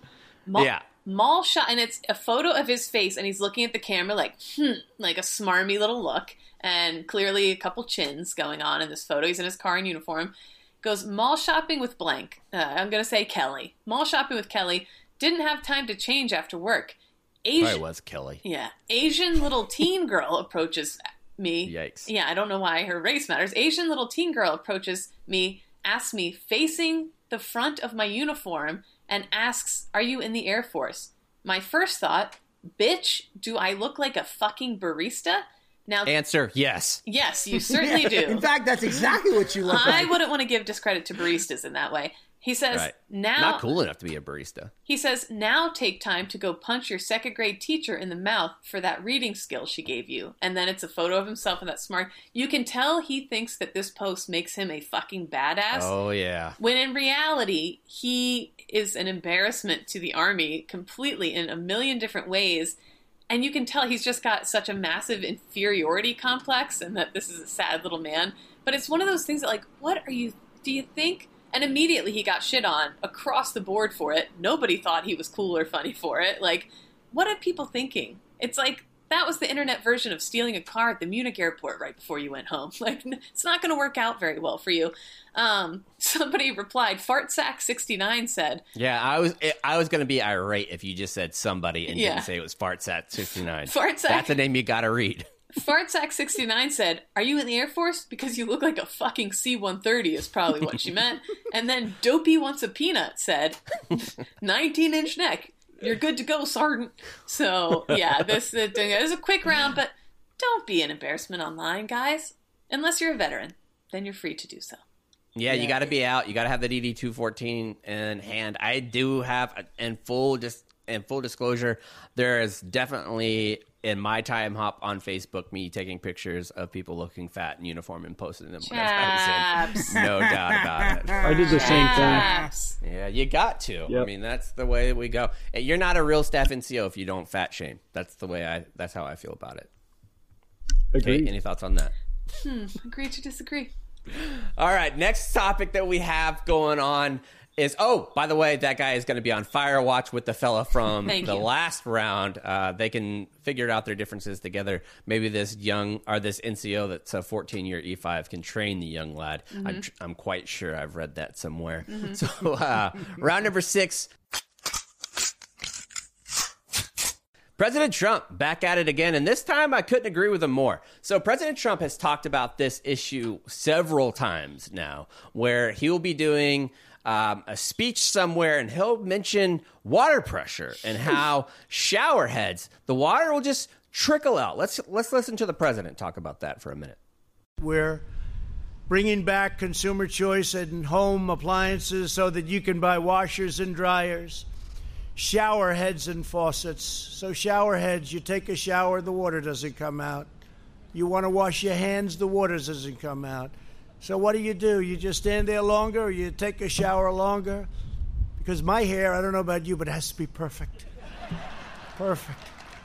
Mall shot, and it's a photo of his face, and he's looking at the camera like a smarmy little look, and clearly a couple chins going on in this photo. He's in his car in uniform. Goes, mall shopping with blank. I'm going to say Kelly. Mall shopping with Kelly. Didn't have time to change after work. Probably was Kelly. Yeah. Asian little teen girl approaches me. Yikes. Yeah, I don't know why her race matters. Asian little teen girl approaches me, asks me, facing the front of my uniform, and asks, are you in the Air Force? My first thought, bitch, do I look like a fucking barista? Now, answer, yes. Yes, you certainly do. In fact, that's exactly what you look like. I wouldn't want to give discredit to baristas in that way. He says, now... Not cool enough to be a barista. He says, now take time to go punch your second grade teacher in the mouth for that reading skill she gave you. And then it's a photo of himself with that smart... You can tell he thinks that this post makes him a fucking badass. Oh, yeah. When in reality, he is an embarrassment to the Army completely in a million different ways. And you can tell he's just got such a massive inferiority complex and that this is a sad little man. But it's one of those things that, like, what are you... Do you think... And immediately he got shit on across the board for it. Nobody thought he was cool or funny for it. Like, what are people thinking? It's like, that was the internet version of stealing a car at the Munich airport right before you went home. Like, it's not going to work out very well for you. Somebody replied, Fartsack69 said. Yeah, I was going to be irate if you just said somebody and didn't say it was Fartsack69. That's a name you got to read. Fartsack69 said, are you in the Air Force? Because you look like a fucking C-130 is probably what she meant. And then Dopey Wants a Peanut said, 19-inch neck. You're good to go, Sergeant. So, yeah, this is a quick round, but don't be an embarrassment online, guys. Unless you're a veteran, then you're free to do so. Yeah, you got to be out. You got to have that ED-214 in hand. I do have, in full disclosure, there is definitely... in my time hop on Facebook, me taking pictures of people looking fat in uniform and posting them whenever I was in. No doubt about it. I did the same thing. Yeah, you got to. Yep. I mean, that's the way we go. You're not a real staff NCO if you don't fat shame. That's the way that's how I feel about it. Agreed. Okay, any thoughts on that? Agree to disagree. All right, next topic that we have going on is, by the way, that guy is going to be on Fire Watch with the fella from last round. They can figure out their differences together. Maybe this NCO that's a 14-year E5 can train the young lad. I'm quite sure I've read that somewhere. So round number 6. President Trump back at it again, and this time I couldn't agree with him more. So President Trump has talked about this issue several times now, where he will be doing a speech somewhere, and he'll mention water pressure and how shower heads, the water will just trickle out. Let's listen to the president talk about that for a minute. We're bringing back consumer choice in home appliances so that you can buy washers and dryers, shower heads and faucets. So shower heads, you take a shower, the water doesn't come out. You want to wash your hands, the water doesn't come out. So what do? You just stand there longer, or you take a shower longer? Because my hair, I don't know about you, but it has to be perfect. Perfect.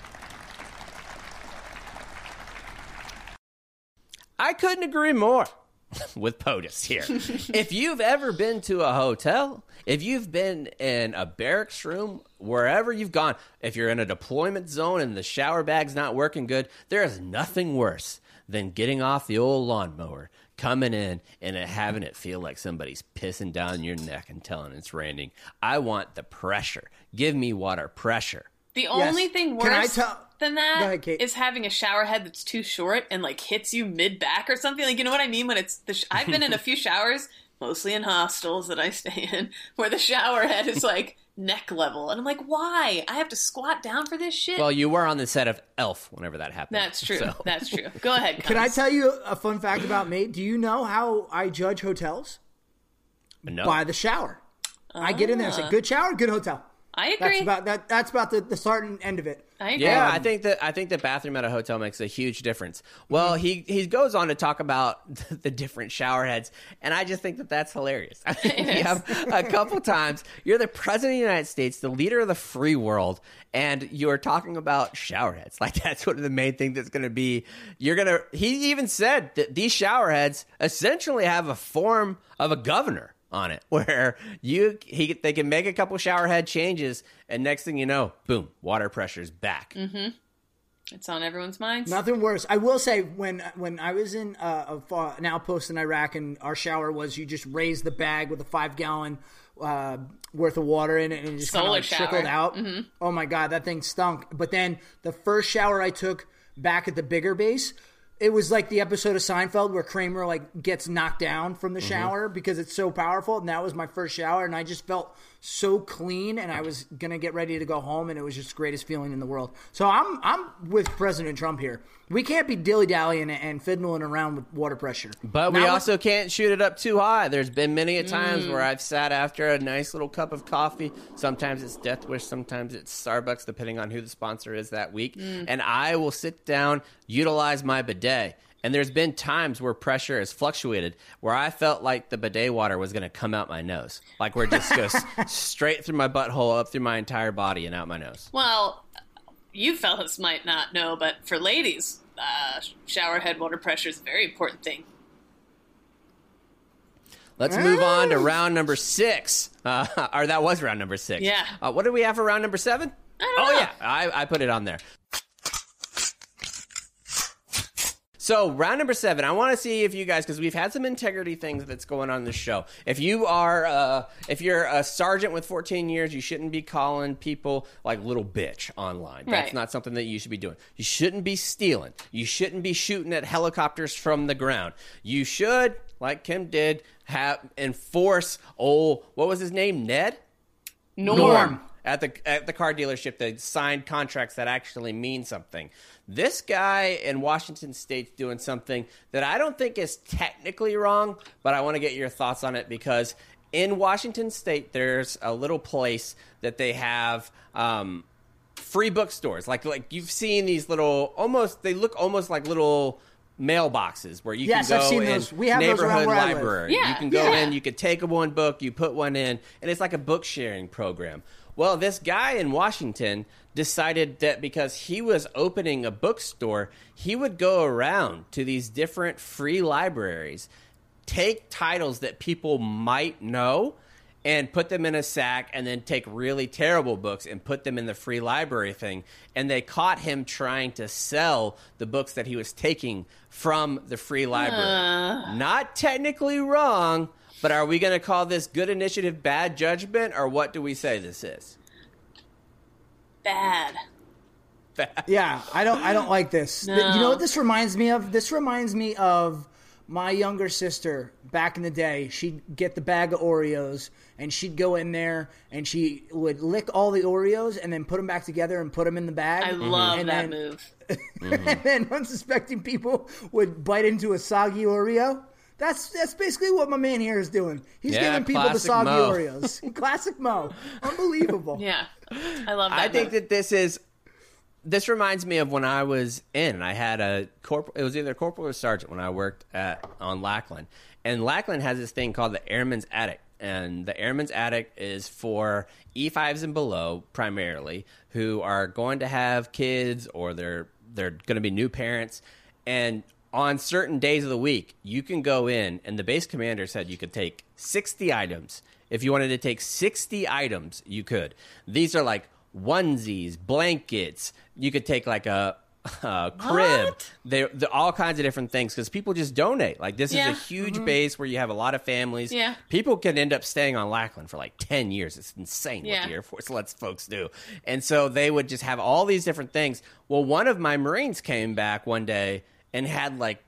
I couldn't agree more with POTUS here. If you've ever been to a hotel, if you've been in a barracks room, wherever you've gone, if you're in a deployment zone and the shower bag's not working good, there is nothing worse than getting off the old lawnmower, coming in, and having it feel like somebody's pissing down your neck and telling it's raining. I want the pressure. Give me water pressure. The only thing worse than that ahead, is having a shower head that's too short and like hits you mid back or something. Like, you know what I mean? When it's I've been in a few showers, mostly in hostels that I stay in, where the shower head is like neck level, and I'm like, why? I have to squat down for this shit. Well, you were on the set of Elf whenever that happened. That's true. So. That's true. Go ahead. Can I tell you a fun fact about me? Do you know how I judge hotels? No. By the shower. I get in there and say, good shower, good hotel. I agree. That's about the start and end of it. I agree. Yeah, I think the bathroom at a hotel makes a huge difference. Well, he goes on to talk about the different shower heads, and I just think that's hilarious. I think you have a couple times, you're the president of the United States, the leader of the free world, and you're talking about shower heads. Like, that's one of the main things that's going to be, he even said that these shower heads essentially have a form of a governor on it, where they can make a couple shower head changes, and next thing you know, boom, water pressure's back. Mm-hmm. It's on everyone's minds. Nothing worse. I will say, when I was in an outpost in Iraq, and our shower was, you just raise the bag with a 5-gallon worth of water in it, and it just kind of trickled out. Mm-hmm. Oh my God, that thing stunk. But then the first shower I took back at the bigger base, it was like the episode of Seinfeld where Kramer like gets knocked down from the shower because it's so powerful. And that was my first shower, and I just felt so clean, and I was gonna get ready to go home, and it was just the greatest feeling in the world. So I'm with President Trump here. We can't be dilly-dallying and fiddling around with water pressure. But we also can't shoot it up too high. There's been many a times where I've sat after a nice little cup of coffee. Sometimes it's Death Wish, sometimes it's Starbucks, depending on who the sponsor is that week. And I will sit down, utilize my bidet. And there's been times where pressure has fluctuated, where I felt like the bidet water was going to come out my nose. Like, where it just goes straight through my butthole, up through my entire body, and out my nose. Well, you fellas might not know, but for ladies, shower head water pressure is a very important thing. Let's move on to round number 6. Or that was round number 6. Yeah. What did we have for round number 7? I don't know. Yeah, I put it on there. So round number 7, I want to see if you guys, because we've had some integrity things that's going on in this show. If you're a sergeant with 14 years, you shouldn't be calling people like little bitch online. That's not something that you should be doing. You shouldn't be stealing. You shouldn't be shooting at helicopters from the ground. You should, like Kim did, enforce what was his name? Ned? Norm. At the car dealership, they signed contracts that actually mean something. This guy in Washington State's doing something that I don't think is technically wrong, but I want to get your thoughts on it, because in Washington State, there's a little place that they have free bookstores. Like you've seen these little, they look almost like little mailboxes where you can go I've seen in those. We have neighborhood those around library. Yeah, you can go in, you could take one book, you put one in, and it's like a book sharing program. Well, this guy in Washington decided that because he was opening a bookstore, he would go around to these different free libraries, take titles that people might know, and put them in a sack and then take really terrible books and put them in the free library thing. And they caught him trying to sell the books that he was taking from the free library. Not technically wrong, but are we going to call this good initiative, bad judgment, or what do we say this is? Bad. Yeah, I don't like this. No. You know what this reminds me of? This reminds me of my younger sister back in the day. She'd get the bag of Oreos, and she'd go in there, and she would lick all the Oreos and then put them back together and put them in the bag. I love that move. And then unsuspecting people would bite into a soggy Oreo. That's basically what my man here is doing. He's giving people the classic soggy Mo. Oreos. Classic Mo. Unbelievable. Yeah. I love that I think move. that this reminds me of when I was in. I had a corporal. It was either corporal or sergeant when I worked on Lackland. And Lackland has this thing called the Airman's Attic. And the Airman's Attic is for E5s and below, primarily, who are going to have kids or they're going to be new parents. And on certain days of the week, you can go in, and the base commander said you could take 60 items. If you wanted to take 60 items, you could. These are like onesies, blankets. You could take like a crib. They're all kinds of different things because people just donate. Like this is a huge base where you have a lot of families. Yeah. People can end up staying on Lackland for like 10 years. It's insane what the Air Force lets folks do. And so they would just have all these different things. Well, one of my Marines came back one day and had like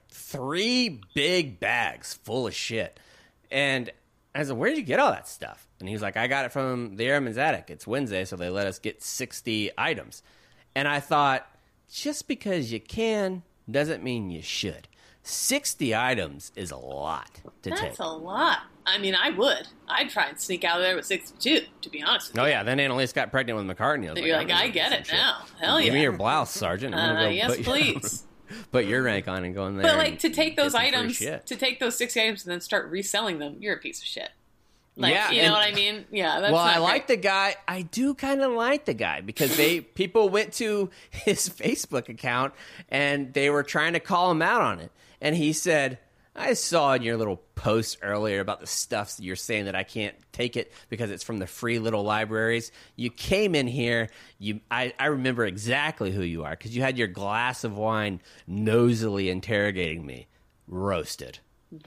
3 big bags full of shit. And I said, where did you get all that stuff? And he was like, I got it from the Airman's Attic. It's Wednesday, so they let us get 60 items. And I thought, just because you can doesn't mean you should. 60 items is a lot to take. That's a lot. I mean, I would. I'd try and sneak out of there with 62, to be honest with you. Oh, yeah. Then Annalise got pregnant with McCartney. You're like, I get it now. Hell yeah. Give me your blouse, Sergeant. I'm gonna go yes, please. Put your rank on and go in there. But like to take those get some free items, shit. to take those 60 items and then start reselling them, you're a piece of shit. Like, Yeah, you know and- what I mean? Yeah, that's Well, not I like great. the guy. I do kind of like the guy because people went to his Facebook account and they were trying to call him out on it. And he said, I saw in your little post earlier about the stuff that you're saying that I can't take it because it's from the free little libraries. You came in here. I remember exactly who you are because you had your glass of wine nosily interrogating me. Roasted.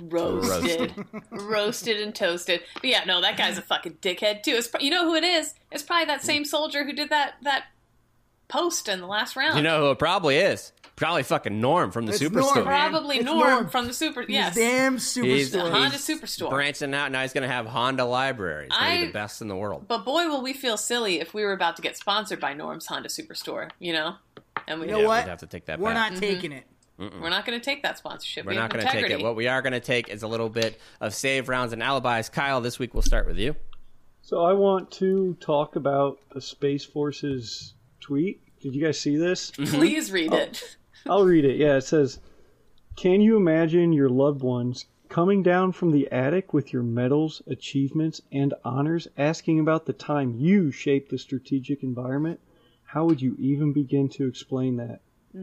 Roasted and toasted. But yeah, no, that guy's a fucking dickhead too. You know who it is? It's probably that same soldier who did that post in the last round. You know who it probably is? Probably fucking Norm from the It's Superstore. Norm, man. Probably It's Norm from the Super. Yes, Damn He's Superstore. Honda Superstore. branching out. Now he's going to have Honda Library. He's going to be I- the best in the world. but boy, will we feel silly if we were about to get sponsored by Norm's Honda Superstore. You know, and we You know Yeah, what? we'd have to take that We're back. not taking it. we're not going to take that sponsorship. We're we not have going to take integrity. it. What we are going to take is a little bit of save rounds and alibis. Kyle, this week we'll start with you. So I want to talk about the Space Force's tweet. Did you guys see this? Please read it. I'll read it. Yeah, it says, can you imagine your loved ones coming down from the attic with your medals, achievements, and honors, asking about the time you shaped the strategic environment? How would you even begin to explain that?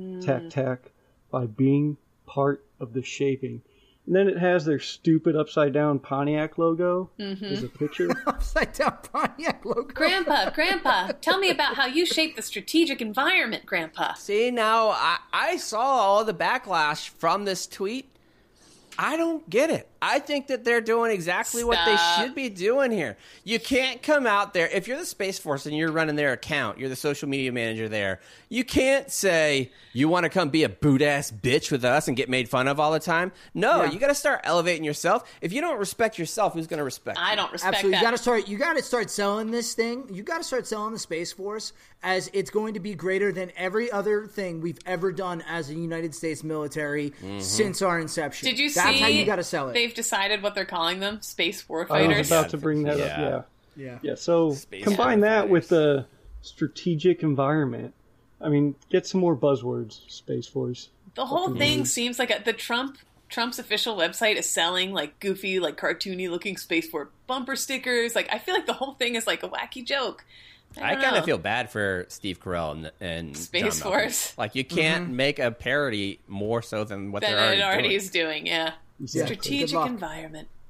Tac, by being part of the shaping. And then it has their stupid upside-down Pontiac logo as a picture. Upside down Pontiac logo. Grandpa, tell me about how you shaped the strategic environment, Grandpa. See, now I saw all the backlash from this tweet. I don't get it. I think that they're doing exactly what they Stop. should be doing here. You can't come out there. If you're the Space Force and you're running their account, you're the social media manager there, you can't say you want to come be a boot-ass bitch with us and get made fun of all the time. No, Yeah. you got to start elevating yourself. If you don't respect yourself, who's going to respect you? I don't respect Absolutely, that. you got to start selling this thing. You got to start selling the Space Force as it's going to be greater than every other thing we've ever done as a United States military since our inception. Did you That's see? how you got to sell it. They've decided what they're calling them: space I was warfighters. about to bring that Yeah. up. Yeah. Yeah, so Space combine that warfighters. with the strategic environment. I mean, get some more buzzwords, Space Force. The whole thing seems like Trump's official website is selling like goofy, like cartoony looking Space Force bumper stickers. Like I feel like the whole thing is like a wacky joke. I don't kind know. of feel bad for Steve Carell and Space John Malkovich. Force. Like you can't make a parody more so than what That they're it already doing. is doing. Yeah, Exactly. strategic Good luck. environment.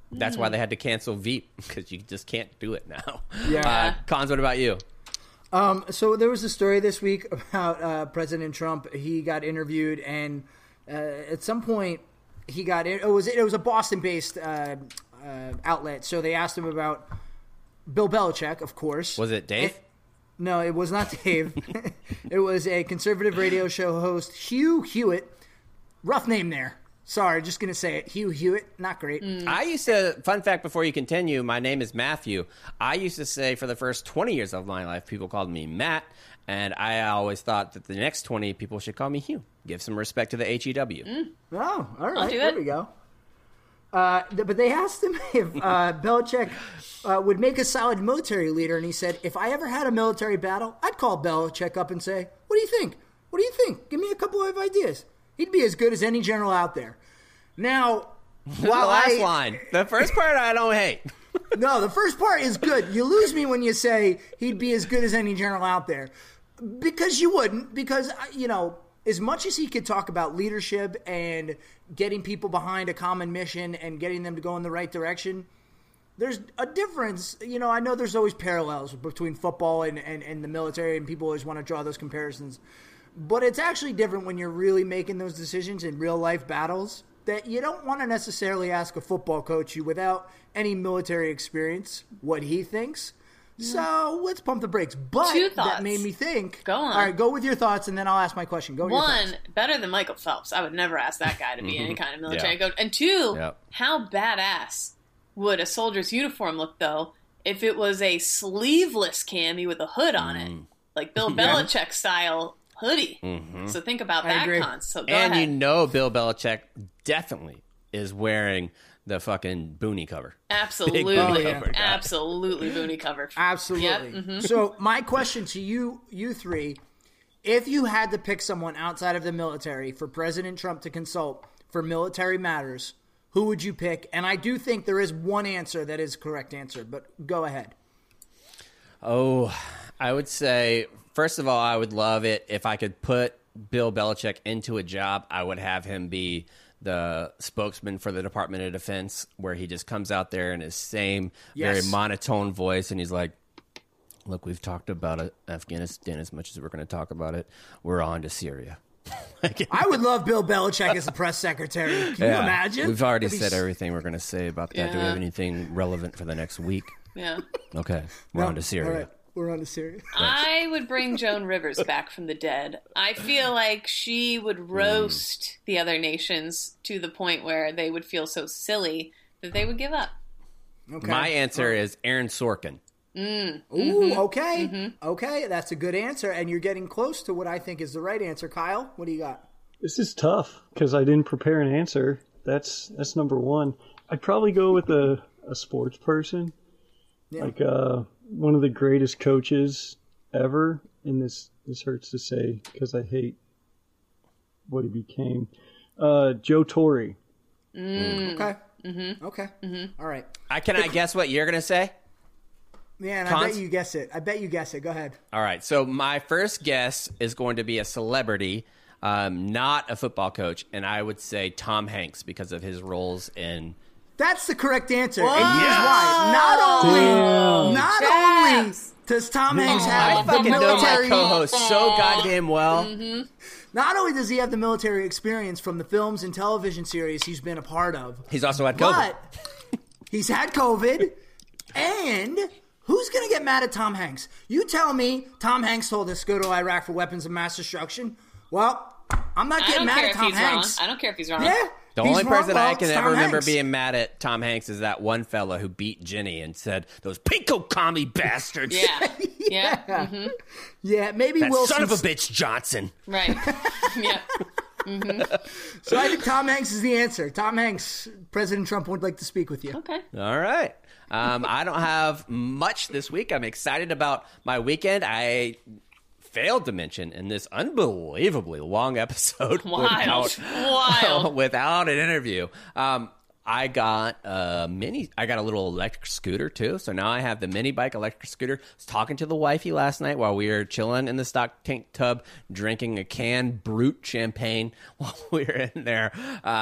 That's why they had to cancel Veep, because you just can't do it now. Yeah. Cons, what about you? So there was a story this week about President Trump. He got interviewed, and at some point he got it was a Boston-based outlet. So they asked him about Bill Belichick, of course. Was it Dave? No, it was not Dave. It was a conservative radio show host, Hugh Hewitt. Rough name there. Sorry, just going to say it. Hugh Hewitt, not great. I used to, fun fact before you continue, my name is Matthew. I used to say for the first 20 years of my life, people called me Matt, and I always thought that the next 20 people should call me Hugh. Give some respect to the HEW. Oh, all right. I'll do There it. we go. But they asked him if Belichick would make a solid military leader, and he said, if I ever had a military battle, I'd call Belichick up and say, what do you think? What do you think? Give me a couple of ideas. He'd be as good as any general out there. Now, while The last line. The first part I don't hate. No, the first part is good. You lose me when you say he'd be as good as any general out there. Because you wouldn't. Because, as much as he could talk about leadership and getting people behind a common mission and getting them to go in the right direction, there's a difference. I know there's always parallels between football and the military, and people always want to draw those comparisons. But it's actually different when you're really making those decisions in real-life battles that you don't want to necessarily ask a football coach without any military experience what he thinks. So let's pump the brakes. But Two thoughts. that made me think. Go on. All right, go with your thoughts, and then I'll ask my question. Go with your One, thoughts. better than Michael Phelps. I would never ask that guy to be any kind of military Yeah. coach. And two, Yep. how badass would a soldier's uniform look, though, if it was a sleeveless cami with a hood on it? Like Bill Belichick style hoodie. So think about I that, agree. Cons. So go And ahead. Bill Belichick definitely is wearing the fucking boonie cover. Absolutely. boonie cover guy. Absolutely boonie cover. Absolutely. Yep. So my question to you three, if you had to pick someone outside of the military for President Trump to consult for military matters, who would you pick? And I do think there is one answer that is correct answer, but go ahead. Oh, I would say, first of all, I would love it if I could put Bill Belichick into a job. I would have him be the spokesman for the Department of Defense, where he just comes out there in his same very Yes. monotone voice, and he's like, look, we've talked about Afghanistan as much as we're going to talk about it. We're on to Syria. I would love Bill Belichick as the press secretary. Can you imagine? We've already That'd be said everything we're going to say about that. Do we Yeah. have anything relevant for the next week? Yeah. Okay, we're on to Syria. All right, we're on to Syria. I would bring Joan Rivers back from the dead. I feel like she would roast the other nations to the point where they would feel so silly that they would give up. Okay. My answer is Aaron Sorkin. Ooh, okay. Okay, that's a good answer, and you're getting close to what I think is the right answer. Kyle, what do you got? This is tough because I didn't prepare an answer. That's number one. I'd probably go with a sports person, like one of the greatest coaches ever. And this hurts to say because I hate what he became. Joe Torre. Okay. Okay. All right. Can I guess what you're going to say? Yeah, and I Cons? bet you guess it. I bet you guess it. Go ahead. All right. So my first guess is going to be a celebrity, not a football coach, and I would say Tom Hanks because of his roles in. That's the correct answer, and here's why. Not only does Tom Hanks I have the fucking know my military, co-host so goddamn well. not only does he have the military experience from the films and television series he's been a part of, He's also had COVID. but he's had COVID, and who's going to get mad at Tom Hanks? You tell me Tom Hanks told us go to Iraq for weapons of mass destruction. Well, I'm not I getting don't mad care at if Tom he's Hanks. wrong. I don't care if he's wrong. Yeah. The he's only wrong, person well, I can it's ever Tom remember Hanks. being mad at Tom Hanks is that one fella who beat Ginny and said, those pinko commie bastards. Yeah. Yeah. Yeah, maybe That Wilson. son of a bitch Johnson. Right. Yeah. So I think Tom Hanks is the answer. Tom Hanks, President Trump would like to speak with you. Okay. All right. I don't have much this week. I'm excited about my weekend. I failed to mention in this unbelievably long episode Wild. without an interview. I got a little electric scooter too. So now I have the mini bike electric scooter. I was talking to the wifey last night while we were chilling in the stock tank tub, drinking a canned Brut champagne while we were in there.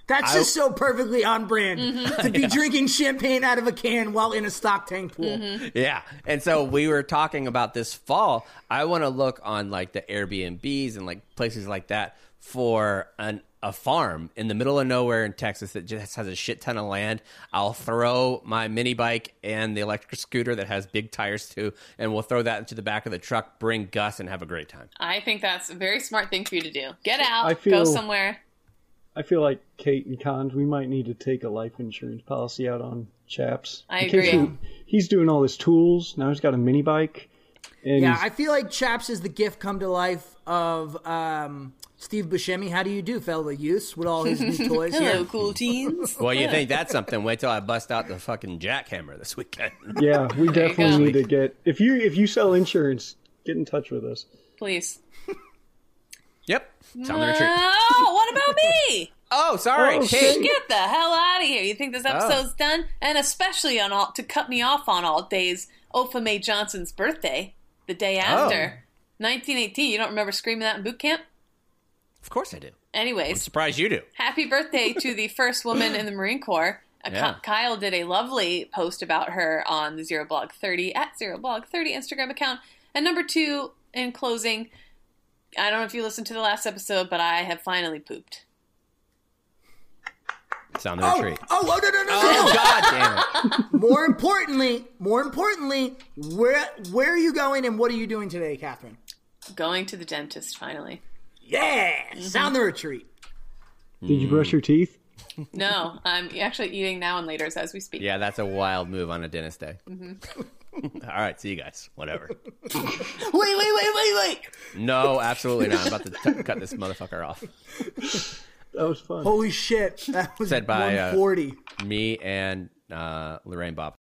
That's just so perfectly on brand to be drinking champagne out of a can while in a stock tank pool. Yeah. And so we were talking about this fall. I want to look on like the Airbnbs and like places like that for a farm in the middle of nowhere in Texas that just has a shit ton of land. I'll throw my mini bike and the electric scooter that has big tires too, and we'll throw that into the back of the truck, bring Gus, and have a great time. I think that's a very smart thing for you to do. Get out, go somewhere. I feel like Kate and Cons, we might need to take a life insurance policy out on Chaps. I agree. He's doing all his tools. Now he's got a mini bike. And Yeah, I feel like Chaps is the gift come to life of Steve Buscemi. How do you do, fellow youths, with all his new toys Hello, here? cool teens. Well, you think that's something? Wait till I bust out the fucking jackhammer this weekend. yeah, we you definitely go. need to get if you sell insurance, get in touch with us. Please. Yep. Sound the retreat. Oh, what about me? Oh, sorry, Oh, Kate. shit. Get the hell out of here. You think this episode's done? And especially to cut me off on all days, Opha Mae Johnson's birthday, the day after. 1918. You don't remember screaming that in boot camp? Of course I do. I'm Anyways, surprised you do. happy birthday to the first woman in the Marine Corps. Yeah. Kyle did a lovely post about her on the ZeroBlog30 at ZeroBlog30 Instagram account. And number 2, in closing, I don't know if you listened to the last episode, but I have finally pooped. Sound the retreat. No. Oh, God damn it. More importantly, where are you going and what are you doing today, Catherine? Going to the dentist, finally. Yeah, sound the retreat. Did you brush your teeth? No, I'm actually eating now and later as we speak. Yeah, that's a wild move on a dentist day. All right, see you guys. Whatever. Wait. No, absolutely not. I'm about to cut this motherfucker off. That was fun. Holy shit. That was Said by 140. me and Lorraine Bob.